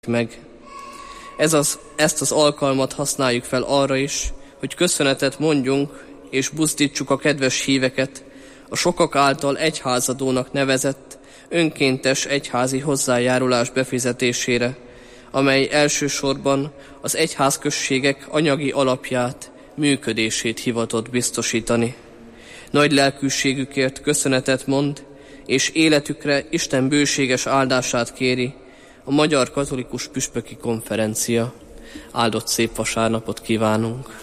meg. Ezt az alkalmat használjuk fel arra is, hogy köszönetet mondjunk és buzdítsuk a kedves híveket a sokak által egyházadónak nevezett önkéntes egyházi hozzájárulás befizetésére, amely elsősorban az egyházközségek anyagi alapját, működését hivatott biztosítani. Nagy lelkűségükért köszönetet mond, és életükre Isten bőséges áldását kéri a Magyar Katolikus Püspöki Konferencia. Áldott szép vasárnapot kívánunk!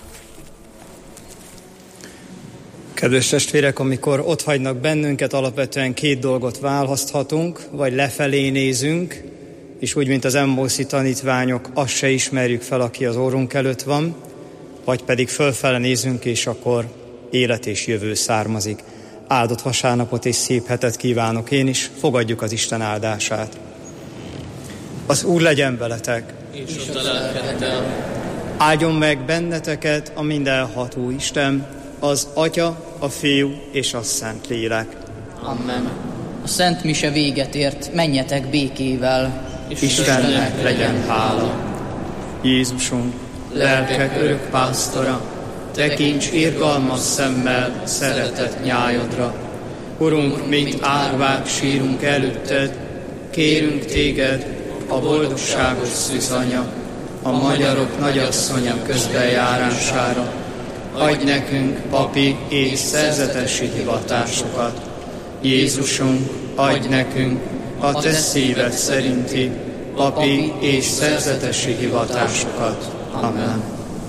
Kedves testvérek, amikor ott hagynak bennünket, alapvetően két dolgot választhatunk, vagy lefelé nézünk, és úgy, mint az Emmóuszi tanítványok, azt se ismerjük fel, aki az orrunk előtt van, vagy pedig fölfele nézünk, és akkor élet és jövő származik. Áldott vasárnapot és szép hetet kívánok én is, fogadjuk az Isten áldását. Az Úr legyen veletek, és a lelkeddel. Áldjon meg benneteket a mindenható Isten, az Atya, a Fiú és a Szentlélek. Amen. A Szent Mise véget ért, menjetek békével. Istennek legyen hála. Jézusunk, lelkek örök pásztora, tekints irgalmas szemmel szeretett nyájadra. Urunk, mint árvák sírunk előtted, kérünk téged, a boldogságos szűzanya, a magyarok nagyasszonya közbenjárására. Adj nekünk papi és szerzetesi hivatásokat. Jézusunk, adj nekünk a te szíved szerinti papi és szerzetesi hivatásokat. Amen.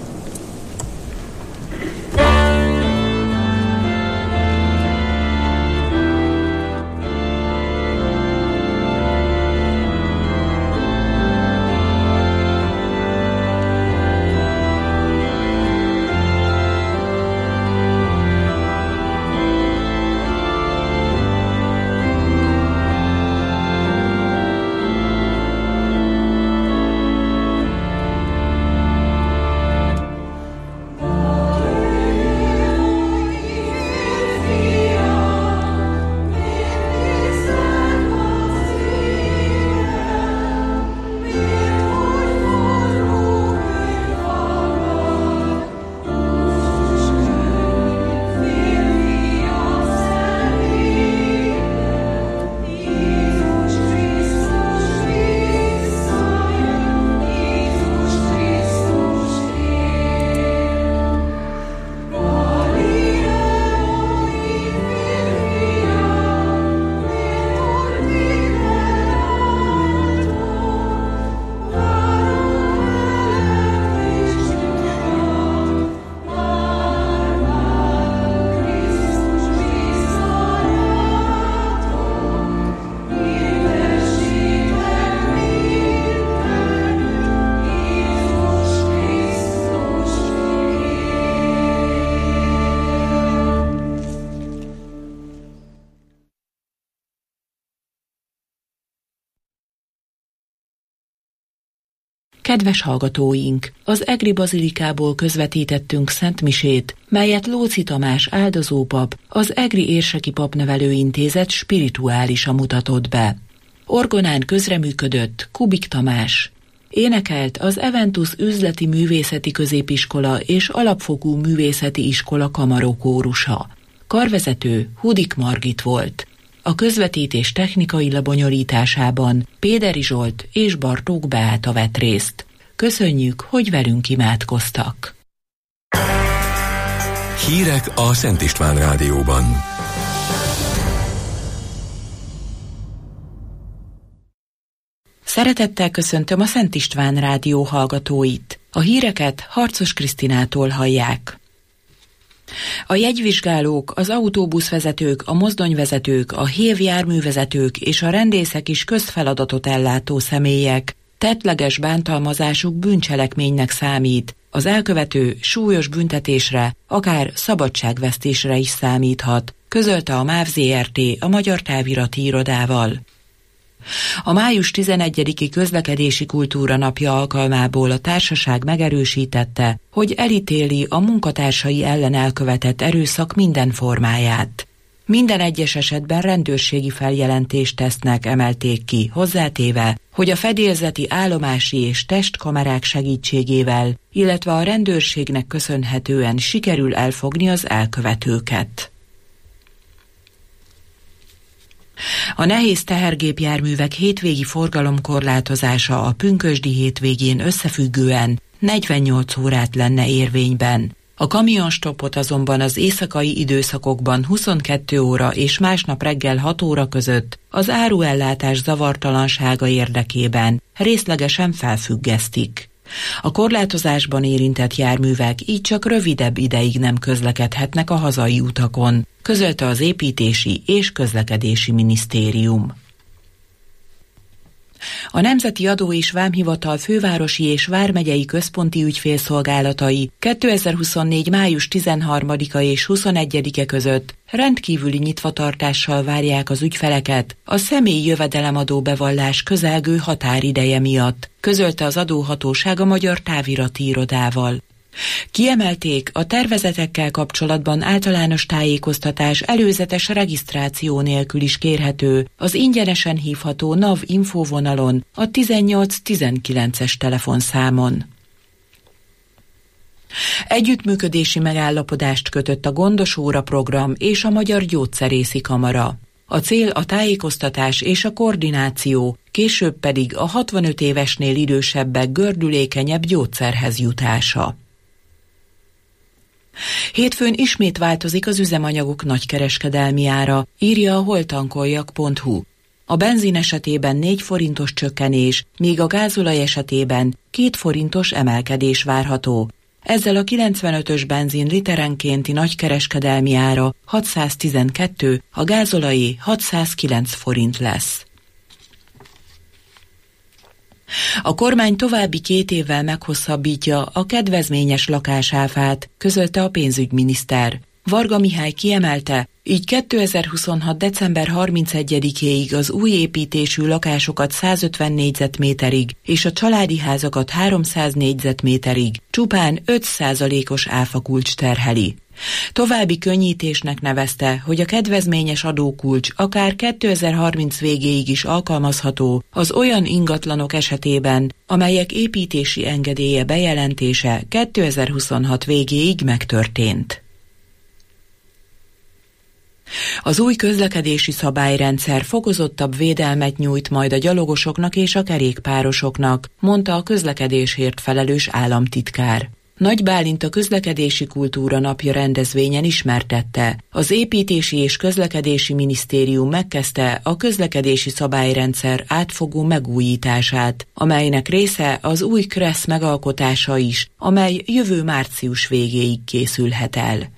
Kedves hallgatóink! Az Egri Bazilikából közvetítettünk szentmisét, melyet Lóczy Tamás áldozópap, az Egri Érseki Papnevelőintézet spirituálisa mutatott be. Orgonán közreműködött Kubik Tamás. Énekelt az Eventus Üzleti Művészeti Középiskola és Alapfokú Művészeti Iskola kamarokórusa. Karvezető Hudik Margit volt. A közvetítés technikai lebonyolításában Péderi Zsolt és Bartók Beáta vett részt. Köszönjük, hogy velünk imádkoztak. Hírek a Szent István Rádióban. Szeretettel köszöntöm a Szent István Rádió hallgatóit. A híreket Harcos Krisztinától hallják. A jegyvizsgálók, az autóbuszvezetők, a mozdonyvezetők, a hév járművezetők és a rendészek is közfeladatot ellátó személyek. Tettleges bántalmazásuk bűncselekménynek számít. Az elkövető súlyos büntetésre, akár szabadságvesztésre is számíthat, közölte a MÁV Zrt. A Magyar Távirati Irodával. A május 11-i közlekedési kultúra napja alkalmából a társaság megerősítette, hogy elítéli a munkatársai ellen elkövetett erőszak minden formáját. minden egyes esetben rendőrségi feljelentést tesznek, emelték ki, hozzátéve, hogy a fedélzeti állomási és testkamerák segítségével, illetve a rendőrségnek köszönhetően sikerül elfogni az elkövetőket. A nehéz tehergépjárművek hétvégi forgalomkorlátozása a pünkösdi hétvégén összefüggően 48 órát lenne érvényben. A kamionstoppot azonban az éjszakai időszakokban 22 óra és másnap reggel 6 óra között az áruellátás zavartalansága érdekében részlegesen felfüggesztik. A korlátozásban érintett járművek így csak rövidebb ideig nem közlekedhetnek a hazai utakon, közölte az Építési és Közlekedési Minisztérium. A Nemzeti Adó és Vámhivatal fővárosi és vármegyei központi ügyfélszolgálatai 2024. május 13-a és 21-e között rendkívüli nyitvatartással várják az ügyfeleket a személyi jövedelemadó bevallás közelgő határideje miatt, közölte az adóhatóság a Magyar Távirati Irodával. Kiemelték, a tervezetekkel kapcsolatban általános tájékoztatás előzetes regisztráció nélkül is kérhető az ingyenesen hívható NAV infóvonalon, a 1819-es telefonszámon. Együttműködési megállapodást kötött a Gondos Óra program és a Magyar Gyógyszerészi Kamara. A cél a tájékoztatás és a koordináció, később pedig a 65 évesnél idősebbek gördülékenyebb gyógyszerhez jutása. Hétfőn ismét változik az üzemanyagok nagykereskedelmi ára, írja a holtankoljak.hu. A benzin esetében 4 forintos csökkenés, míg a gázolaj esetében 2 forintos emelkedés várható. Ezzel a 95-ös benzin literenkénti nagykereskedelmi ára 612, a gázolajé 609 forint lesz. A kormány további 2 évvel meghosszabbítja a kedvezményes lakásáfát, közölte a pénzügyminiszter. Varga Mihály kiemelte, így 2026. december 31-éig az új építésű lakásokat 150 négyzetméterig és a családi házakat 300 négyzetméterig csupán 5%-os áfakulcs terheli. További könnyítésnek nevezte, hogy a kedvezményes adókulcs akár 2030 végéig is alkalmazható az olyan ingatlanok esetében, amelyek építési engedélye bejelentése 2026 végéig megtörtént. Az új közlekedési szabályrendszer fokozottabb védelmet nyújt majd a gyalogosoknak és a kerékpárosoknak, mondta a közlekedésért felelős államtitkár. Nagy Bálint a Közlekedési Kultúra Napja rendezvényen ismertette. Az Építési és Közlekedési Minisztérium megkezdte a közlekedési szabályrendszer átfogó megújítását, amelynek része az új KRESZ megalkotása is, amely jövő március végéig készülhet el.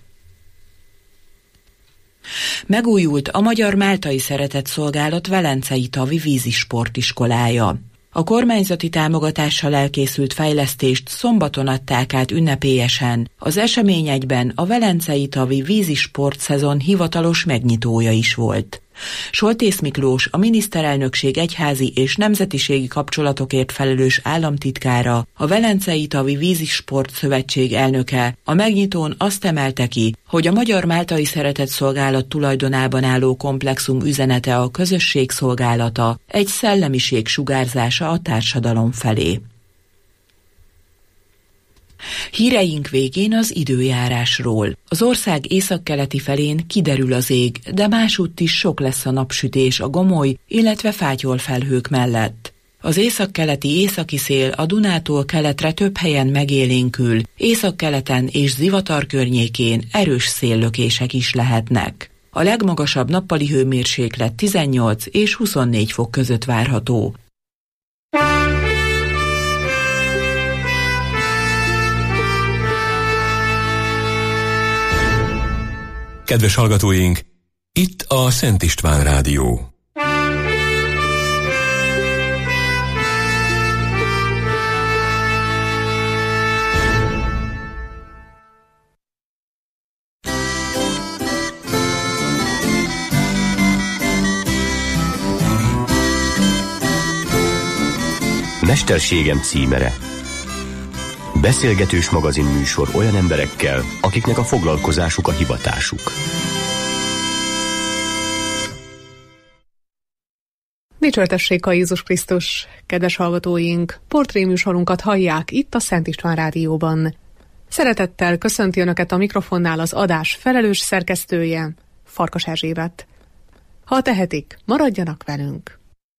Megújult a Magyar Máltai Szeretetszolgálat Velencei Tavi vízisportiskolája. A kormányzati támogatással elkészült fejlesztést szombaton adták át ünnepélyesen. Az esemény egyben a Velencei Tavi vízisport szezon hivatalos megnyitója is volt. Soltész Miklós, a miniszterelnökség egyházi és nemzetiségi kapcsolatokért felelős államtitkára, a Velencei Tavi Vízisport Szövetség elnöke a megnyitón azt emelte ki, hogy a Magyar Máltai Szeretetszolgálat tulajdonában álló komplexum üzenete a közösség szolgálata, egy szellemiség sugárzása a társadalom felé. Híreink végén az időjárásról. Az ország északkeleti felén kiderül az ég, de másútt is sok lesz a napsütés a gomoly, illetve fátyolfelhők mellett. Az északkeleti északi szél a Dunától keletre több helyen megélénkül, északkeleten és Zivatar környékén erős széllökések is lehetnek. A legmagasabb nappali hőmérséklet 18 és 24 fok között várható. Kedves hallgatóink, itt a Szent István Rádió. Mesterségem címere. Beszélgetős magazinműsor olyan emberekkel, akiknek a foglalkozásuk a hivatásuk. Dicsértessék a Jézus Krisztus, kedves hallgatóink! Portréműsorunkat hallják itt a Szent István Rádióban. Szeretettel köszönti Önöket a mikrofonnál az adás felelős szerkesztője, Farkas Erzsébet. Ha tehetik, maradjanak velünk!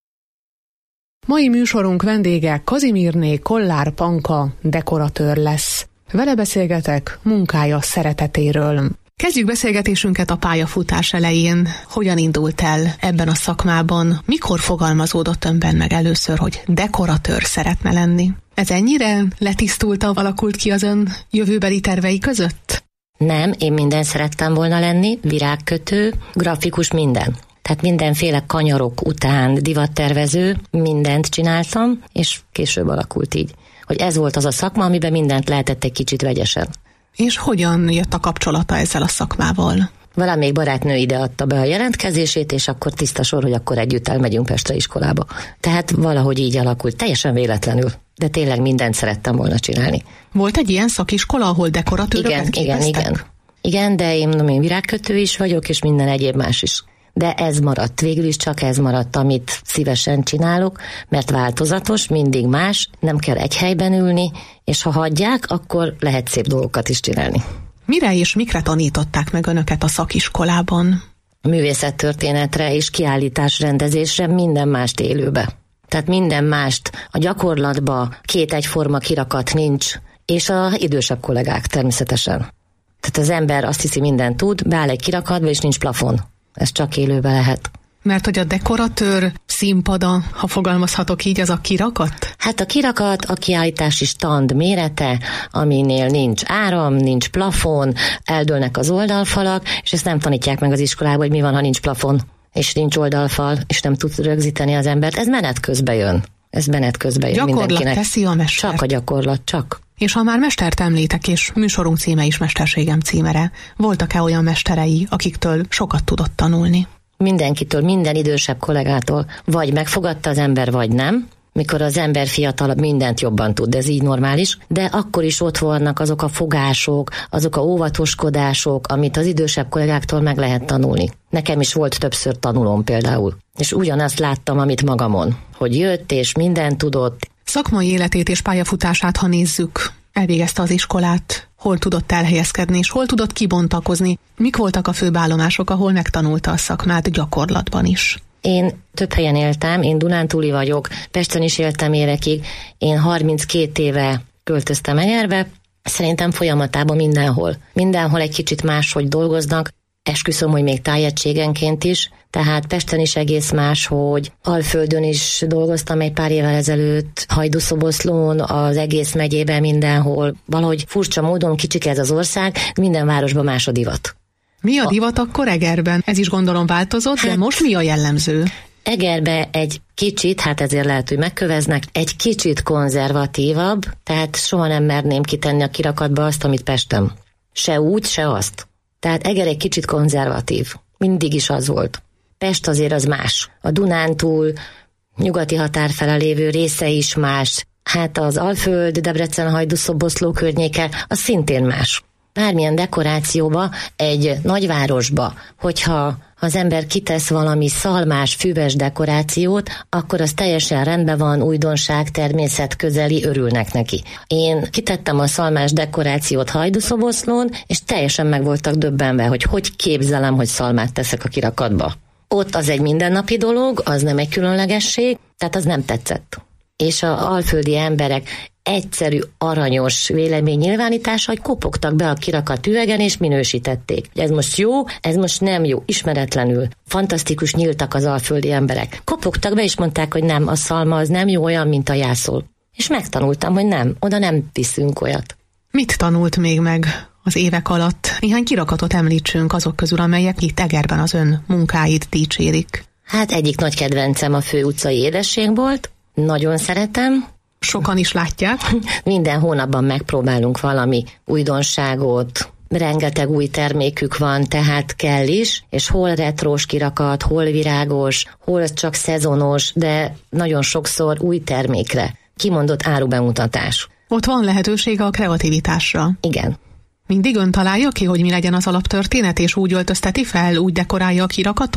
Mai műsorunk vendége Kazimírné Kollár Panka dekoratőr lesz. Vele beszélgetek munkája szeretetéről. Kezdjük beszélgetésünket a pályafutás elején. Hogyan indult el ebben a szakmában? Mikor fogalmazódott önben meg először, hogy dekoratőr szeretne lenni? Ez ennyire letisztulta, alakult ki az ön jövőbeli tervei között? Nem, én minden szerettem volna lenni, virágkötő, grafikus, minden. Tehát mindenféle kanyarok után divattervező, mindent csináltam, és később alakult így. Hogy ez volt az a szakma, amiben mindent lehetett egy kicsit vegyesen. És hogyan jött a kapcsolata ezzel a szakmával? Valamelyik barátnő ide adta be a jelentkezését, és akkor tiszta sor, hogy akkor együtt elmegyünk Pestre iskolába. Tehát valahogy így alakult, teljesen véletlenül. De tényleg mindent szerettem volna csinálni. Volt egy ilyen szakiskola, ahol dekoratőröket képeztek? Igen, de én virágkötő is vagyok, és minden egyéb más is. De ez maradt, végül is csak ez maradt, amit szívesen csinálok, mert változatos, mindig más, nem kell egy helyben ülni, és ha hagyják, akkor lehet szép dolgokat is csinálni. Mire és mikre tanították meg önöket a szakiskolában? Művészettörténetre és kiállításrendezésre, minden mást élőbe. Tehát minden mást a gyakorlatba, 2 egyforma kirakat nincs, és az idősebb kollégák természetesen. Tehát az ember azt hiszi, mindent tud, beáll egy kirakatba, és nincs plafon. Ez csak élőbe lehet. Mert hogy a dekoratőr színpada, ha fogalmazhatok így, az a kirakat? Hát a kirakat, a kiállítási stand mérete, aminél nincs áram, nincs plafon, eldőlnek az oldalfalak, és ezt nem tanítják meg az iskolában, hogy mi van, ha nincs plafon, és nincs oldalfal, és nem tud rögzíteni az embert. Ez menet közben jön. Gyakorlat mindenkinek. Teszi a mester. Csak a gyakorlat, csak. És ha már mestert említek, és műsorunk címe is Mesterségem címere, voltak-e olyan mesterei, akiktől sokat tudott tanulni? Mindenkitől, minden idősebb kollégától, vagy megfogadta az ember, vagy nem. Mikor az ember fiatalabb, mindent jobban tud, de ez így normális, de akkor is ott vannak azok a fogások, azok a óvatoskodások, amit az idősebb kollégáktól meg lehet tanulni. Nekem is volt többször tanulom például, és ugyanazt láttam, amit magamon, hogy jött és mindent tudott. Szakmai életét és pályafutását, ha nézzük, elvégezte az iskolát, hol tudott elhelyezkedni, és hol tudott kibontakozni? Mik voltak a főbb állomások, ahol megtanulta a szakmát gyakorlatban is? Én több helyen éltem, én dunántúli vagyok, Pesten is éltem évekig, én 32 éve költöztem Egerbe, szerintem folyamatában mindenhol. Mindenhol egy kicsit máshogy dolgoznak, esküszöm, hogy még tájegységenként is, tehát Pesten is egész más, hogy Alföldön is dolgoztam egy pár évvel ezelőtt, Hajdúszoboszlón, az egész megyében mindenhol. Valahogy furcsa módon kicsike ez az ország, minden városban más a divat. Mi a divat akkor Egerben? Ez is gondolom változott, de most mi a jellemző? Egerbe egy kicsit, hát ezért lehet, hogy megköveznek, egy kicsit konzervatívabb, tehát soha nem merném kitenni a kirakatba azt, amit Pesten. Se úgy, se azt. Tehát Eger egy kicsit konzervatív. Mindig is az volt. Pest azért az más. A Dunántúl nyugati határ fele lévő része is más. Hát az Alföld, Debrecen, Hajdúszoboszló környéke, az szintén más. Bármilyen dekorációba, egy nagyvárosba, hogyha az ember kitesz valami szalmás, füves dekorációt, akkor az teljesen rendben van, újdonság, természetközeli, örülnek neki. Én kitettem a szalmás dekorációt Hajdúszoboszlón, és teljesen meg voltak döbbenve, hogy képzelem, hogy szalmát teszek a kirakatba. Ott az egy mindennapi dolog, az nem egy különlegesség, tehát az nem tetszett. És az alföldi emberek egyszerű, aranyos véleménynyilvánítása, hogy kopogtak be a kirakat üvegen és minősítették. Ez most jó, ez most nem jó, ismeretlenül. Fantasztikus, nyíltak az alföldi emberek. Kopogtak be és mondták, hogy nem, a szalma az nem jó, olyan, mint a jászol. És megtanultam, hogy nem, oda nem viszünk olyat. Mit tanult még meg az évek alatt? Néhány kirakatot említsünk azok közül, amelyek itt Egerben az ön munkáit dicsérik. Hát egyik nagy kedvencem a Fő utcai édesség volt. Nagyon szeretem. Sokan is látják. Minden hónapban megpróbálunk valami újdonságot, rengeteg új termékük van, tehát kell is, és hol retrós kirakat, hol virágos, hol csak szezonos, de nagyon sokszor új termékre. Kimondott árubemutatás. Ott van lehetőség a kreativitásra. Igen. Mindig ön találja ki, hogy mi legyen az alaptörténet, és úgy öltözteti fel, úgy dekorálja a kirakatot?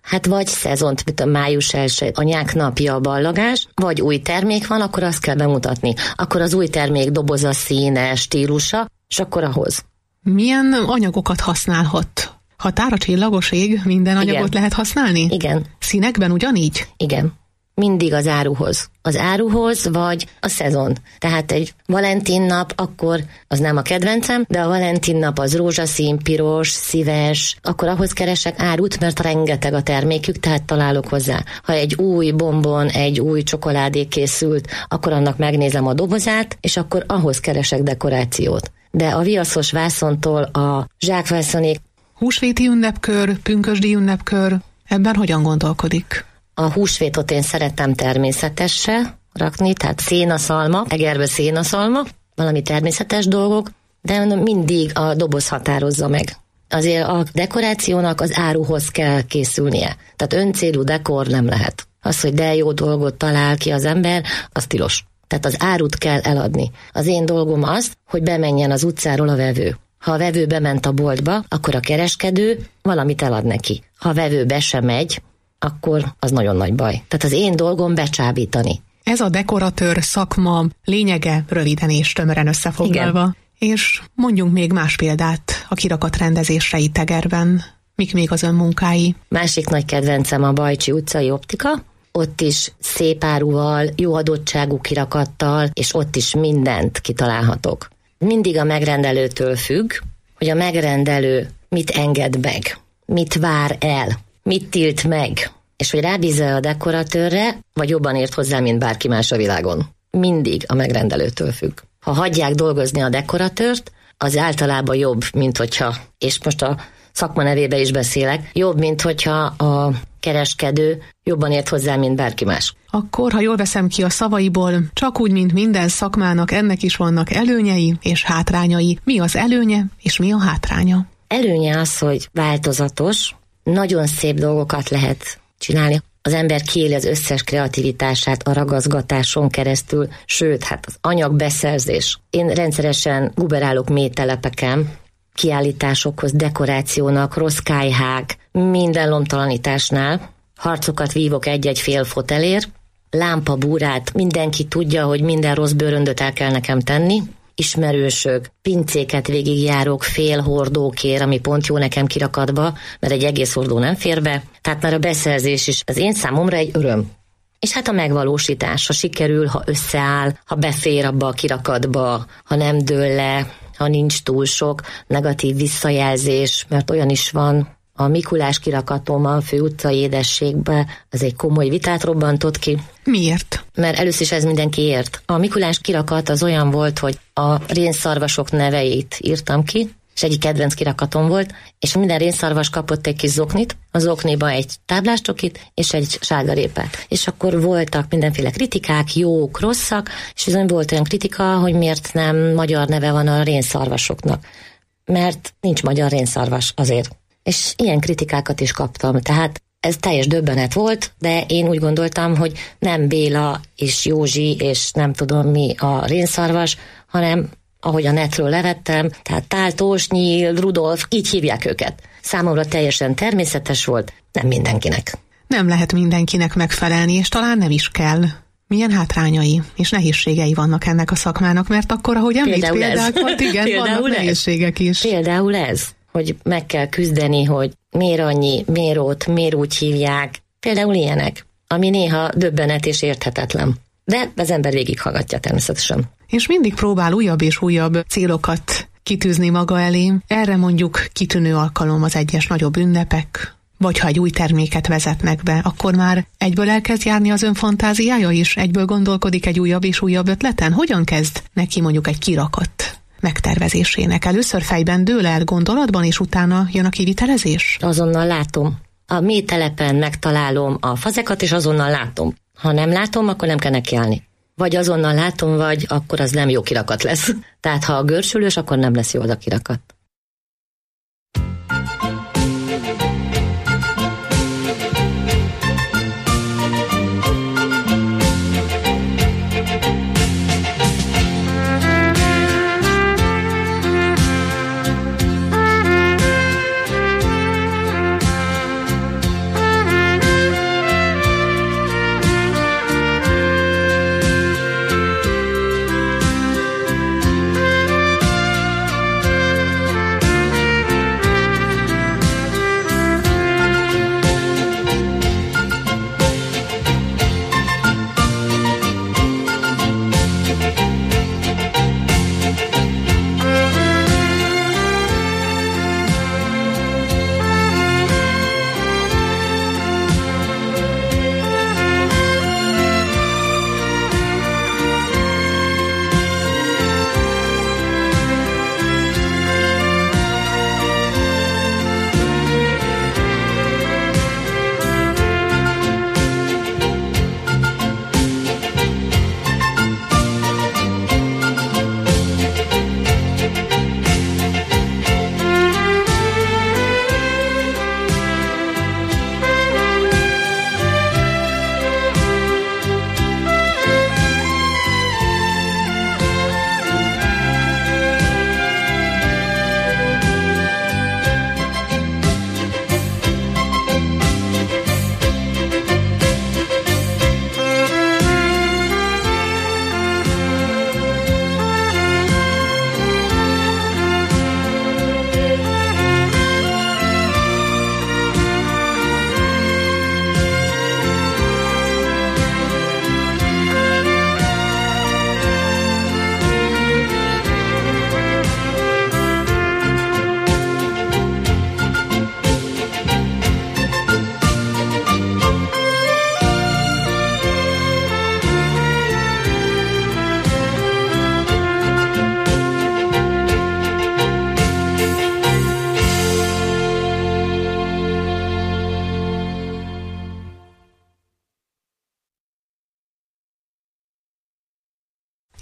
Hát vagy szezont, mint a május 1, anyák napja, a ballagás, vagy új termék van, akkor azt kell bemutatni. Akkor az új termék doboza, színe, stílusa, és akkor ahhoz. Milyen anyagokat használhat? Határ a csillagos ég, minden anyagot lehet használni? Igen. Színekben ugyanígy? Igen. Mindig az áruhoz. Az áruhoz, vagy a szezon. Tehát egy Valentin nap, akkor az nem a kedvencem, de a Valentin nap az rózsaszín, piros, szíves, akkor ahhoz keresek árut, mert rengeteg a termékük, tehát találok hozzá. Ha egy új bombon, egy új csokoládé készült, akkor annak megnézem a dobozát, és akkor ahhoz keresek dekorációt. De a viaszos vászontól a zsákvászonig. Húsvéti ünnepkör, pünkösdi ünnepkör, ebben hogyan gondolkodik? A húsvétot én szeretem természetesre rakni, tehát szénaszalma, egerbe szénaszalma, valami természetes dolgok, de mindig a doboz határozza meg. Azért a dekorációnak az áruhoz kell készülnie. Tehát öncélú dekor nem lehet. Az, hogy de jó dolgot talál ki az ember, az tilos. Tehát az árut kell eladni. Az én dolgom az, hogy bemenjen az utcáról a vevő. Ha a vevő bement a boltba, akkor a kereskedő valamit elad neki. Ha a vevő be sem megy, akkor az nagyon nagy baj. Tehát az én dolgom becsábítani. Ez a dekoratőr szakma lényege röviden és tömören összefoglalva. Igen. És mondjunk még más példát a kirakatrendezésre itt Egerben. Mik még az ön munkái? Másik nagy kedvencem a Bajcsi utcai optika. Ott is szép áruval, jó adottságú kirakattal, és ott is mindent kitalálhatok. Mindig a megrendelőtől függ, hogy a megrendelő mit enged meg, mit vár el, mit tilt meg, és hogy rábízza a dekoratőrre, vagy jobban ért hozzá, mint bárki más a világon. Mindig a megrendelőtől függ. Ha hagyják dolgozni a dekoratőrt, az általában jobb, mint hogyha, és most a szakma nevébe is beszélek, jobb, mint hogyha a kereskedő jobban ért hozzá, mint bárki más. Akkor, ha jól veszem ki a szavaiból, csak úgy, mint minden szakmának, ennek is vannak előnyei és hátrányai. Mi az előnye, és mi a hátránya? Előnye az, hogy változatos, nagyon szép dolgokat lehet csinálni. Az ember kiéli az összes kreativitását a ragaszgatáson keresztül, sőt, hát az anyagbeszerzés. Én rendszeresen guberálok mélytelepeken, kiállításokhoz, dekorációnak, rossz kályhák, minden lomtalanításnál. Harcokat vívok egy-egy fél fotelért, lámpabúrát, mindenki tudja, hogy minden rossz bőröndöt el kell nekem tenni. Ismerősök, pincéket végigjárok fél hordókért, ami pont jó nekem kirakatba, mert egy egész hordó nem fér be. Tehát már a beszerzés is az én számomra egy öröm. És hát a megvalósítás, ha sikerül, ha összeáll, ha befér abba a kirakatba, ha nem dől le, ha nincs túl sok negatív visszajelzés, mert olyan is van. A Mikulás kirakatom a Főutcai édességbe, az egy komoly vitát robbantott ki. Miért? Mert először is ez mindenki ért. A Mikulás kirakat az olyan volt, hogy a rénszarvasok neveit írtam ki, és egyik kedvenc kirakatom volt, és minden rénszarvas kapott egy kis zoknit, a zokniba egy tábláscsokit és egy sárgarépát. És akkor voltak mindenféle kritikák, jók, rosszak, és bizony volt olyan kritika, hogy miért nem magyar neve van a rénszarvasoknak. Mert nincs magyar rénszarvas azért. És ilyen kritikákat is kaptam, tehát ez teljes döbbenet volt, de én úgy gondoltam, hogy nem Béla és Józsi és nem tudom mi a rénszarvas, hanem ahogy a netről levettem, tehát Táltós, Nyíl, Rudolf, így hívják őket. Számomra teljesen természetes volt, nem mindenkinek. Nem lehet mindenkinek megfelelni, és talán nem is kell. Milyen hátrányai és nehézségei vannak ennek a szakmának, mert akkor, ahogy említ példákat, igen, vannak nehézségek is. Például ez, hogy meg kell küzdeni, hogy miért annyi, miért ott, miért úgy hívják. Például ilyenek, ami néha döbbenet és érthetetlen. De az ember végighallgatja természetesen. És mindig próbál újabb és újabb célokat kitűzni maga elé. Erre mondjuk kitűnő alkalom az egyes nagyobb ünnepek, vagy ha egy új terméket vezetnek be, akkor már egyből elkezd járni az ön fantáziája is? Egyből gondolkodik egy újabb és újabb ötleten? Hogyan kezd neki mondjuk egy kirakat megtervezésének? Először fejben dől el gondolatban, és utána jön a kivitelezés? Azonnal látom. A mélytelepen megtalálom a fazekat, és azonnal látom. Ha nem látom, akkor nem kell nekiállni. Vagy azonnal látom, vagy akkor az nem jó kirakat lesz. Tehát ha a görsülős, akkor nem lesz jó az a kirakat.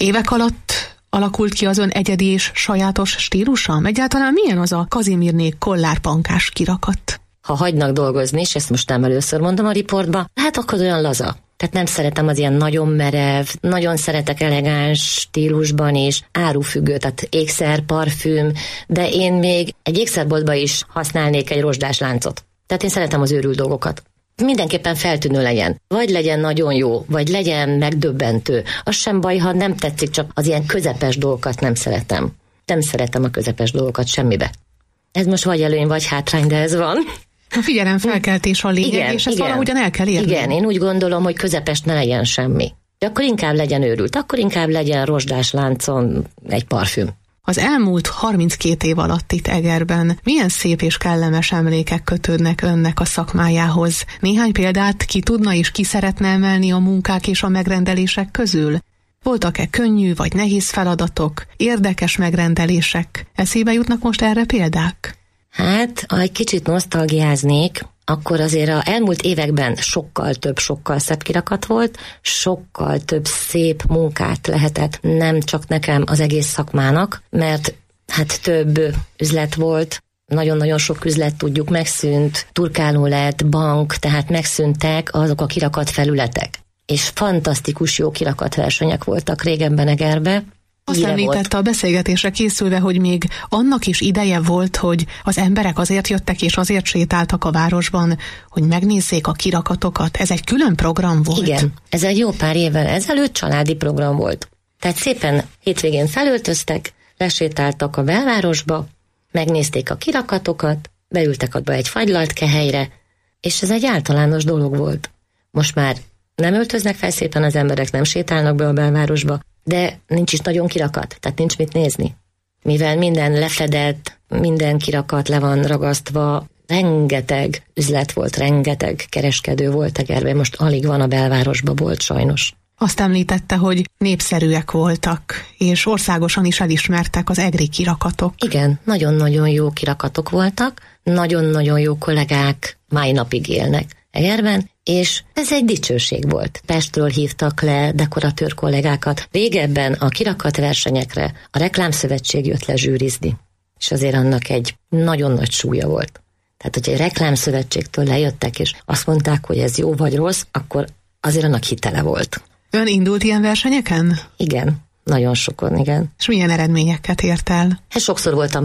Évek alatt alakult ki az ön egyedi és sajátos stílusa? Egyáltalán milyen az a Kazimírné kollárpankás kirakat? Ha hagynak dolgozni, és ezt most nem először mondom a riportba, hát akkor olyan laza. Tehát nem szeretem az ilyen nagyon merev, nagyon szeretek elegáns stílusban is, árufüggő, tehát ékszer, parfüm, de én még egy ékszerboltba is használnék egy rozsdás láncot. Tehát én szeretem az őrült dolgokat. Mindenképpen feltűnő legyen. Vagy legyen nagyon jó, vagy legyen megdöbbentő. Az sem baj, ha nem tetszik, csak az ilyen közepes dolgokat nem szeretem. Nem szeretem a közepes dolgokat semmibe. Ez most vagy előny, vagy hátrány, de ez van. A figyelemfelkeltés a lényeg, igen, és ezt valahogyan el kell érni. Igen, én úgy gondolom, hogy közepes ne legyen semmi. De akkor inkább legyen őrült, akkor inkább legyen rozsdás láncon egy parfüm. Az elmúlt 32 év alatt itt Egerben milyen szép és kellemes emlékek kötődnek önnek a szakmájához? Néhány példát ki tudna és ki szeretne emelni a munkák és a megrendelések közül? Voltak-e könnyű vagy nehéz feladatok, érdekes megrendelések? Eszébe jutnak most erre példák? Hát, ha egy kicsit nosztalgiáznék, akkor azért az elmúlt években sokkal szebb kirakat volt, sokkal több szép munkát lehetett, nem csak nekem, az egész szakmának, mert hát több üzlet volt, nagyon-nagyon sok üzlet, tudjuk, megszűnt, turkáló lett, bank, tehát megszűntek azok a kirakat felületek. És fantasztikus jó kirakatversenyek voltak régenben Egerbe. Azt említette a beszélgetésre készülve, hogy még annak is ideje volt, hogy az emberek azért jöttek és azért sétáltak a városban, hogy megnézzék a kirakatokat. Ez egy külön program volt? Igen, ez egy jó pár évvel ezelőtt családi program volt. Tehát szépen hétvégén felöltöztek, lesétáltak a belvárosba, megnézték a kirakatokat, beültek abba egy fagylalt kehelyre, és ez egy általános dolog volt. Most már nem öltöznek fel szépen az emberek, nem sétálnak be a belvárosba, de nincs is nagyon kirakat, tehát nincs mit nézni. Mivel minden lefedett, minden kirakat le van ragasztva, rengeteg üzlet volt, rengeteg kereskedő volt Egerben, most alig van a belvárosba bolt sajnos. Azt említette, hogy népszerűek voltak, és országosan is elismertek az egri kirakatok. Igen, nagyon-nagyon jó kirakatok voltak, nagyon-nagyon jó kollégák mai napig élnek Egerben, és ez egy dicsőség volt. Pestről hívtak le dekoratőr kollégákat. Régebben a kirakatversenyekre a Reklámszövetség jött le zsűrizni, és azért annak egy nagyon nagy súlya volt. Tehát, hogyha egy Reklámszövetségtől lejöttek, és azt mondták, hogy ez jó vagy rossz, akkor azért annak hitele volt. Ön indult ilyen versenyeken? Igen, nagyon sokon, igen. És milyen eredményeket ért el? Hát sokszor voltam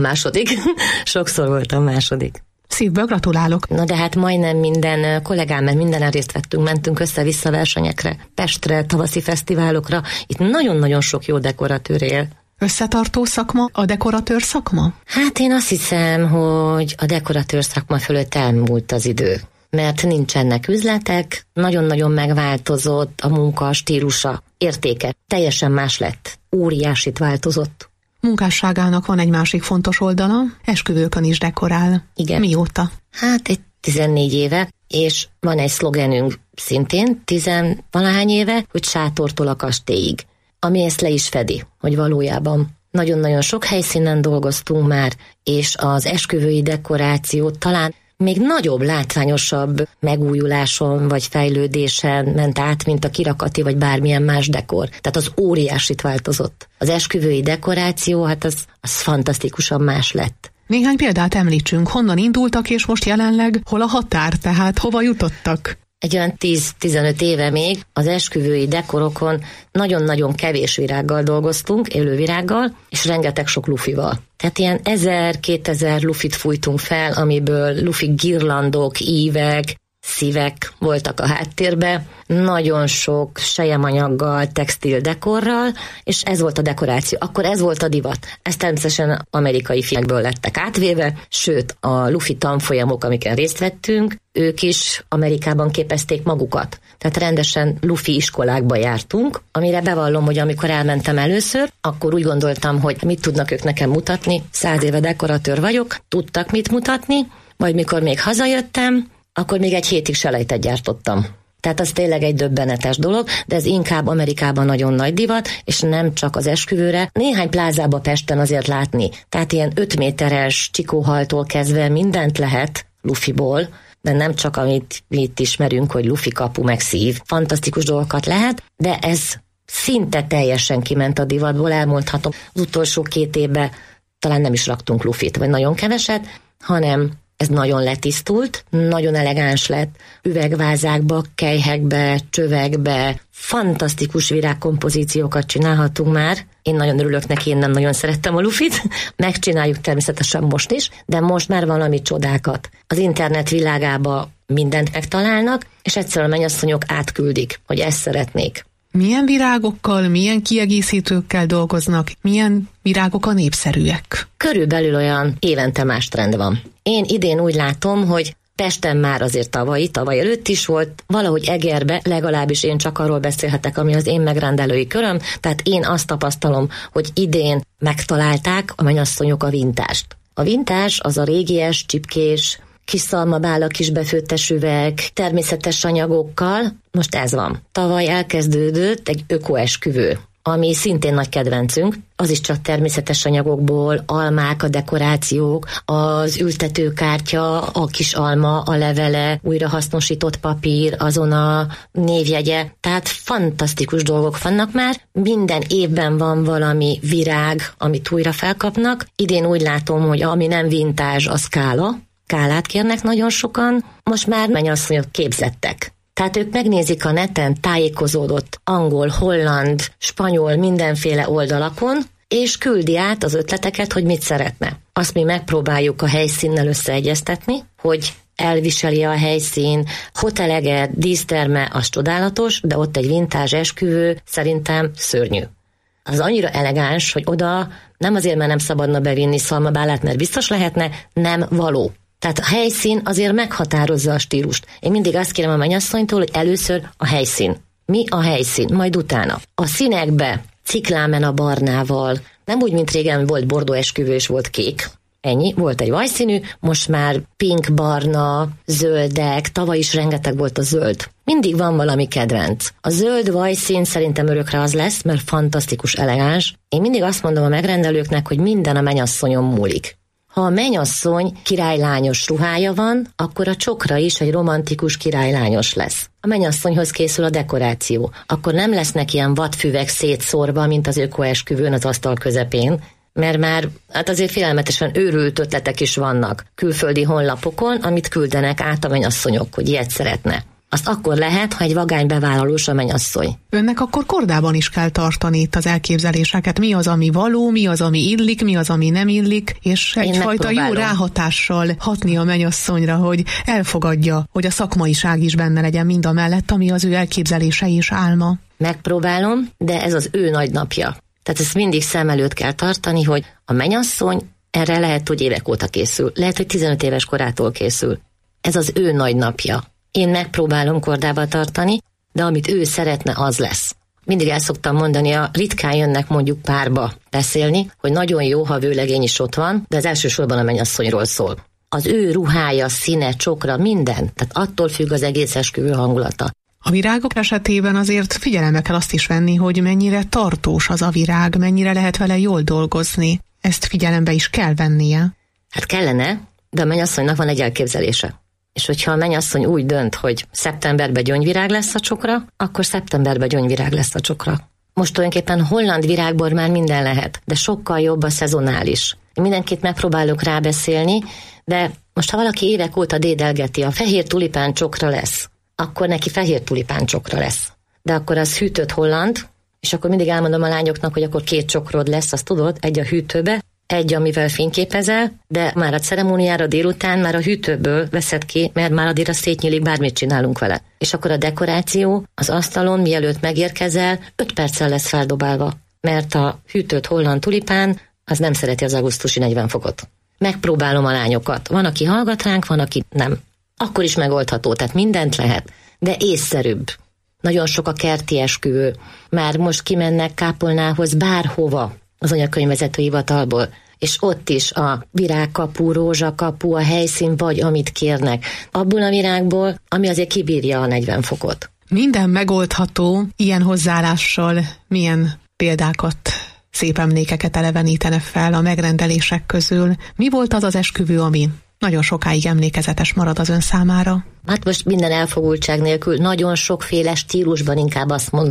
második. Szívből gratulálok. Na de hát majdnem minden kollégámmel mindenen részt vettünk, mentünk össze-vissza versenyekre, Pestre, tavaszi fesztiválokra. Itt nagyon-nagyon sok jó dekoratőr él. Összetartó szakma a dekoratőr szakma? Hát én azt hiszem, hogy a dekoratőr szakma fölött elmúlt az idő. Mert nincsenek üzletek, nagyon-nagyon megváltozott a munka stílusa, értéke. Teljesen más lett. Óriásit változott. Munkásságának van egy másik fontos oldala, esküvőkön is dekorál. Igen. Mióta? Hát egy 14 éve, és van egy szlogenünk szintén, 10-valahány éve, hogy sátortól a kastélyig, ami ezt le is fedi, hogy valójában nagyon-nagyon sok helyszínen dolgoztunk már, és az esküvői dekoráció talán még nagyobb, látványosabb megújuláson vagy fejlődésen ment át, mint a kirakati vagy bármilyen más dekor. Tehát az óriásit változott. Az esküvői dekoráció, hát az fantasztikusan más lett. Néhány példát említsünk, honnan indultak, és most jelenleg hol a határ, tehát hova jutottak? Egy olyan 10-15 éve még az esküvői dekorokon nagyon-nagyon kevés virággal dolgoztunk, élővirággal, és rengeteg sok lufival. Tehát ilyen 1000-2000 lufit fújtunk fel, amiből lufi girlandok, ívek, szívek voltak a háttérbe, nagyon sok selyemanyaggal, textil dekorral, és ez volt a dekoráció. Akkor ez volt a divat. Ez természetesen amerikai filmekből lettek átvéve, sőt a lufi tanfolyamok, amiken részt vettünk, ők is Amerikában képezték magukat. Tehát rendesen lufi iskolákba jártunk, amire bevallom, hogy amikor elmentem először, akkor úgy gondoltam, hogy mit tudnak ők nekem mutatni, 100 éve dekoratőr vagyok, tudtak mit mutatni, majd mikor még hazajöttem, akkor még egy hétig selejtet gyártottam. Tehát az tényleg egy döbbenetes dolog, de ez inkább Amerikában nagyon nagy divat, és nem csak az esküvőre. Néhány plázába Pesten azért látni. Tehát ilyen 5 méteres csikóhaltól kezdve mindent lehet lufiból, de nem csak amit mi itt ismerünk, hogy lufi kapu meg szív. Fantasztikus dolgokat lehet, de ez szinte teljesen kiment a divatból, elmondhatom. Az utolsó 2 évben talán nem is raktunk lufit, vagy nagyon keveset, hanem ez nagyon letisztult, nagyon elegáns lett, üvegvázákba, kelyhekbe, csövekbe, fantasztikus virágkompozíciókat csinálhatunk már. Én nagyon örülök neki, én nem nagyon szerettem a lufit, megcsináljuk természetesen most is, de most már valami csodákat. Az internet világába mindent megtalálnak, és egyszerűen a mennyasszonyok átküldik, hogy ezt szeretnék. Milyen virágokkal, milyen kiegészítőkkel dolgoznak, milyen virágok a népszerűek? Körülbelül olyan évente más trend van. Én idén úgy látom, hogy Pesten már azért tavaly előtt is volt, valahogy Egerbe, legalábbis én csak arról beszélhetek, ami az én megrendelői köröm, tehát én azt tapasztalom, hogy idén megtalálták a mennyasszonyok a vintást. A vintás az a régies, csipkés, kis szalmabála, kis befőttes üveg, természetes anyagokkal, most ez van. Tavaly elkezdődött egy ökoesküvő, ami szintén nagy kedvencünk, az is csak természetes anyagokból, almák, a dekorációk, az ültetőkártya, a kis alma, a levele, újrahasznosított papír, azon a névjegye, tehát fantasztikus dolgok vannak már, minden évben van valami virág, amit újra felkapnak, idén úgy látom, hogy ami nem vintázs, az kálát kérnek nagyon sokan, most már mennyasszonyok képzettek. Tehát ők megnézik a neten tájékozódott angol, holland, spanyol, mindenféle oldalakon, és küldi át az ötleteket, hogy mit szeretne. Azt mi megpróbáljuk a helyszínnel összeegyeztetni, hogy elviseli a helyszín, hotelege, díszterme, az csodálatos, de ott egy vintázs esküvő szerintem szörnyű. Az annyira elegáns, hogy oda nem azért, mert nem szabadna bevinni szalmabálát, mert biztos lehetne, nem való. Tehát a helyszín azért meghatározza a stílust. Én mindig azt kérem a mennyasszonytól, hogy először a helyszín. Mi a helyszín? Majd utána. A színekbe, ciklámen a barnával, nem úgy, mint régen volt bordó esküvő és volt kék. Ennyi, volt egy vajszínű, most már pink, barna, zöldek, tavaly is rengeteg volt a zöld. Mindig van valami kedvenc. A zöld vajszín szerintem örökre az lesz, mert fantasztikus, elegáns. Én mindig azt mondom a megrendelőknek, hogy minden a mennyasszonyon múlik. Ha a mennyasszony királylányos ruhája van, akkor a csokra is egy romantikus királylányos lesz. A mennyasszonyhoz készül a dekoráció. Akkor nem lesznek ilyen vadfüvek szétszórva, mint az ökoesküvőn az asztal közepén, mert már azért félelmetesen őrült ötletek is vannak külföldi honlapokon, amit küldenek át a mennyasszonyok, hogy ilyet szeretne. Azt akkor lehet, ha egy vagány bevállalós a mennyasszony. Önnek akkor kordában is kell tartani itt az elképzeléseket. Mi az, ami való, mi az, ami illik, mi az, ami nem illik, és egyfajta jó ráhatással hatni a mennyasszonyra, hogy elfogadja, hogy a szakmaiság is benne legyen mind a mellett, ami az ő elképzelése és álma. Megpróbálom, de ez az ő nagy napja. Tehát ezt mindig szem előtt kell tartani, hogy a mennyasszony erre lehet, hogy évek óta készül. Lehet, hogy 15 éves korától készül. Ez az ő nagy napja. Én megpróbálom kordába tartani, de amit ő szeretne, az lesz. Mindig el szoktam mondani, ritkán jönnek mondjuk párba beszélni, hogy nagyon jó, ha vőlegény is ott van, de az elsősorban a mennyasszonyról szól. Az ő ruhája, színe, csokra, minden, tehát attól függ az egész esküvő hangulata. A virágok esetében azért figyelembe kell azt is venni, hogy mennyire tartós az a virág, mennyire lehet vele jól dolgozni. Ezt figyelembe is kell vennie. Hát kellene, de a mennyasszonynak van egy elképzelése. És hogyha a mennyasszony úgy dönt, hogy szeptemberben gyöngyvirág lesz a csokra, akkor szeptemberben gyöngyvirág lesz a csokra. Most tulajdonképpen holland virágból már minden lehet, de sokkal jobb a szezonális. Én mindenkit megpróbálok rábeszélni, de most ha valaki évek óta dédelgeti, a fehér tulipán csokra lesz, akkor neki fehér tulipán csokra lesz. De akkor az hűtött holland, és akkor mindig elmondom a lányoknak, hogy akkor 2 csokrod lesz, azt tudod, egy a hűtőbe, egy, amivel fényképezel, de már a ceremóniára délután már a hűtőből veszed ki, mert már addigra szétnyílik, bármit csinálunk vele. És akkor a dekoráció az asztalon, mielőtt megérkezel, 5 perccel lesz feldobálva, mert a hűtött holland tulipán az nem szereti az augusztusi 40 fokot. Megpróbálom a lányokat. Van, aki hallgat ránk, van, aki nem. Akkor is megoldható, tehát mindent lehet, de észszerűbb. Nagyon sok a kerti esküvő. Már most kimennek kápolnához bárhova az anyakönyvvezető hivatalból, és ott is a virágkapu, rózsakapu, a helyszín, vagy amit kérnek. Abból a virágból, ami azért kibírja a 40 fokot. Minden megoldható, ilyen hozzáállással milyen példákat, szép emlékeket elevenítene fel a megrendelések közül. Mi volt az az esküvő, ami nagyon sokáig emlékezetes marad az ön számára? Hát most minden elfogultság nélkül nagyon sokféle stílusban, inkább azt mondom.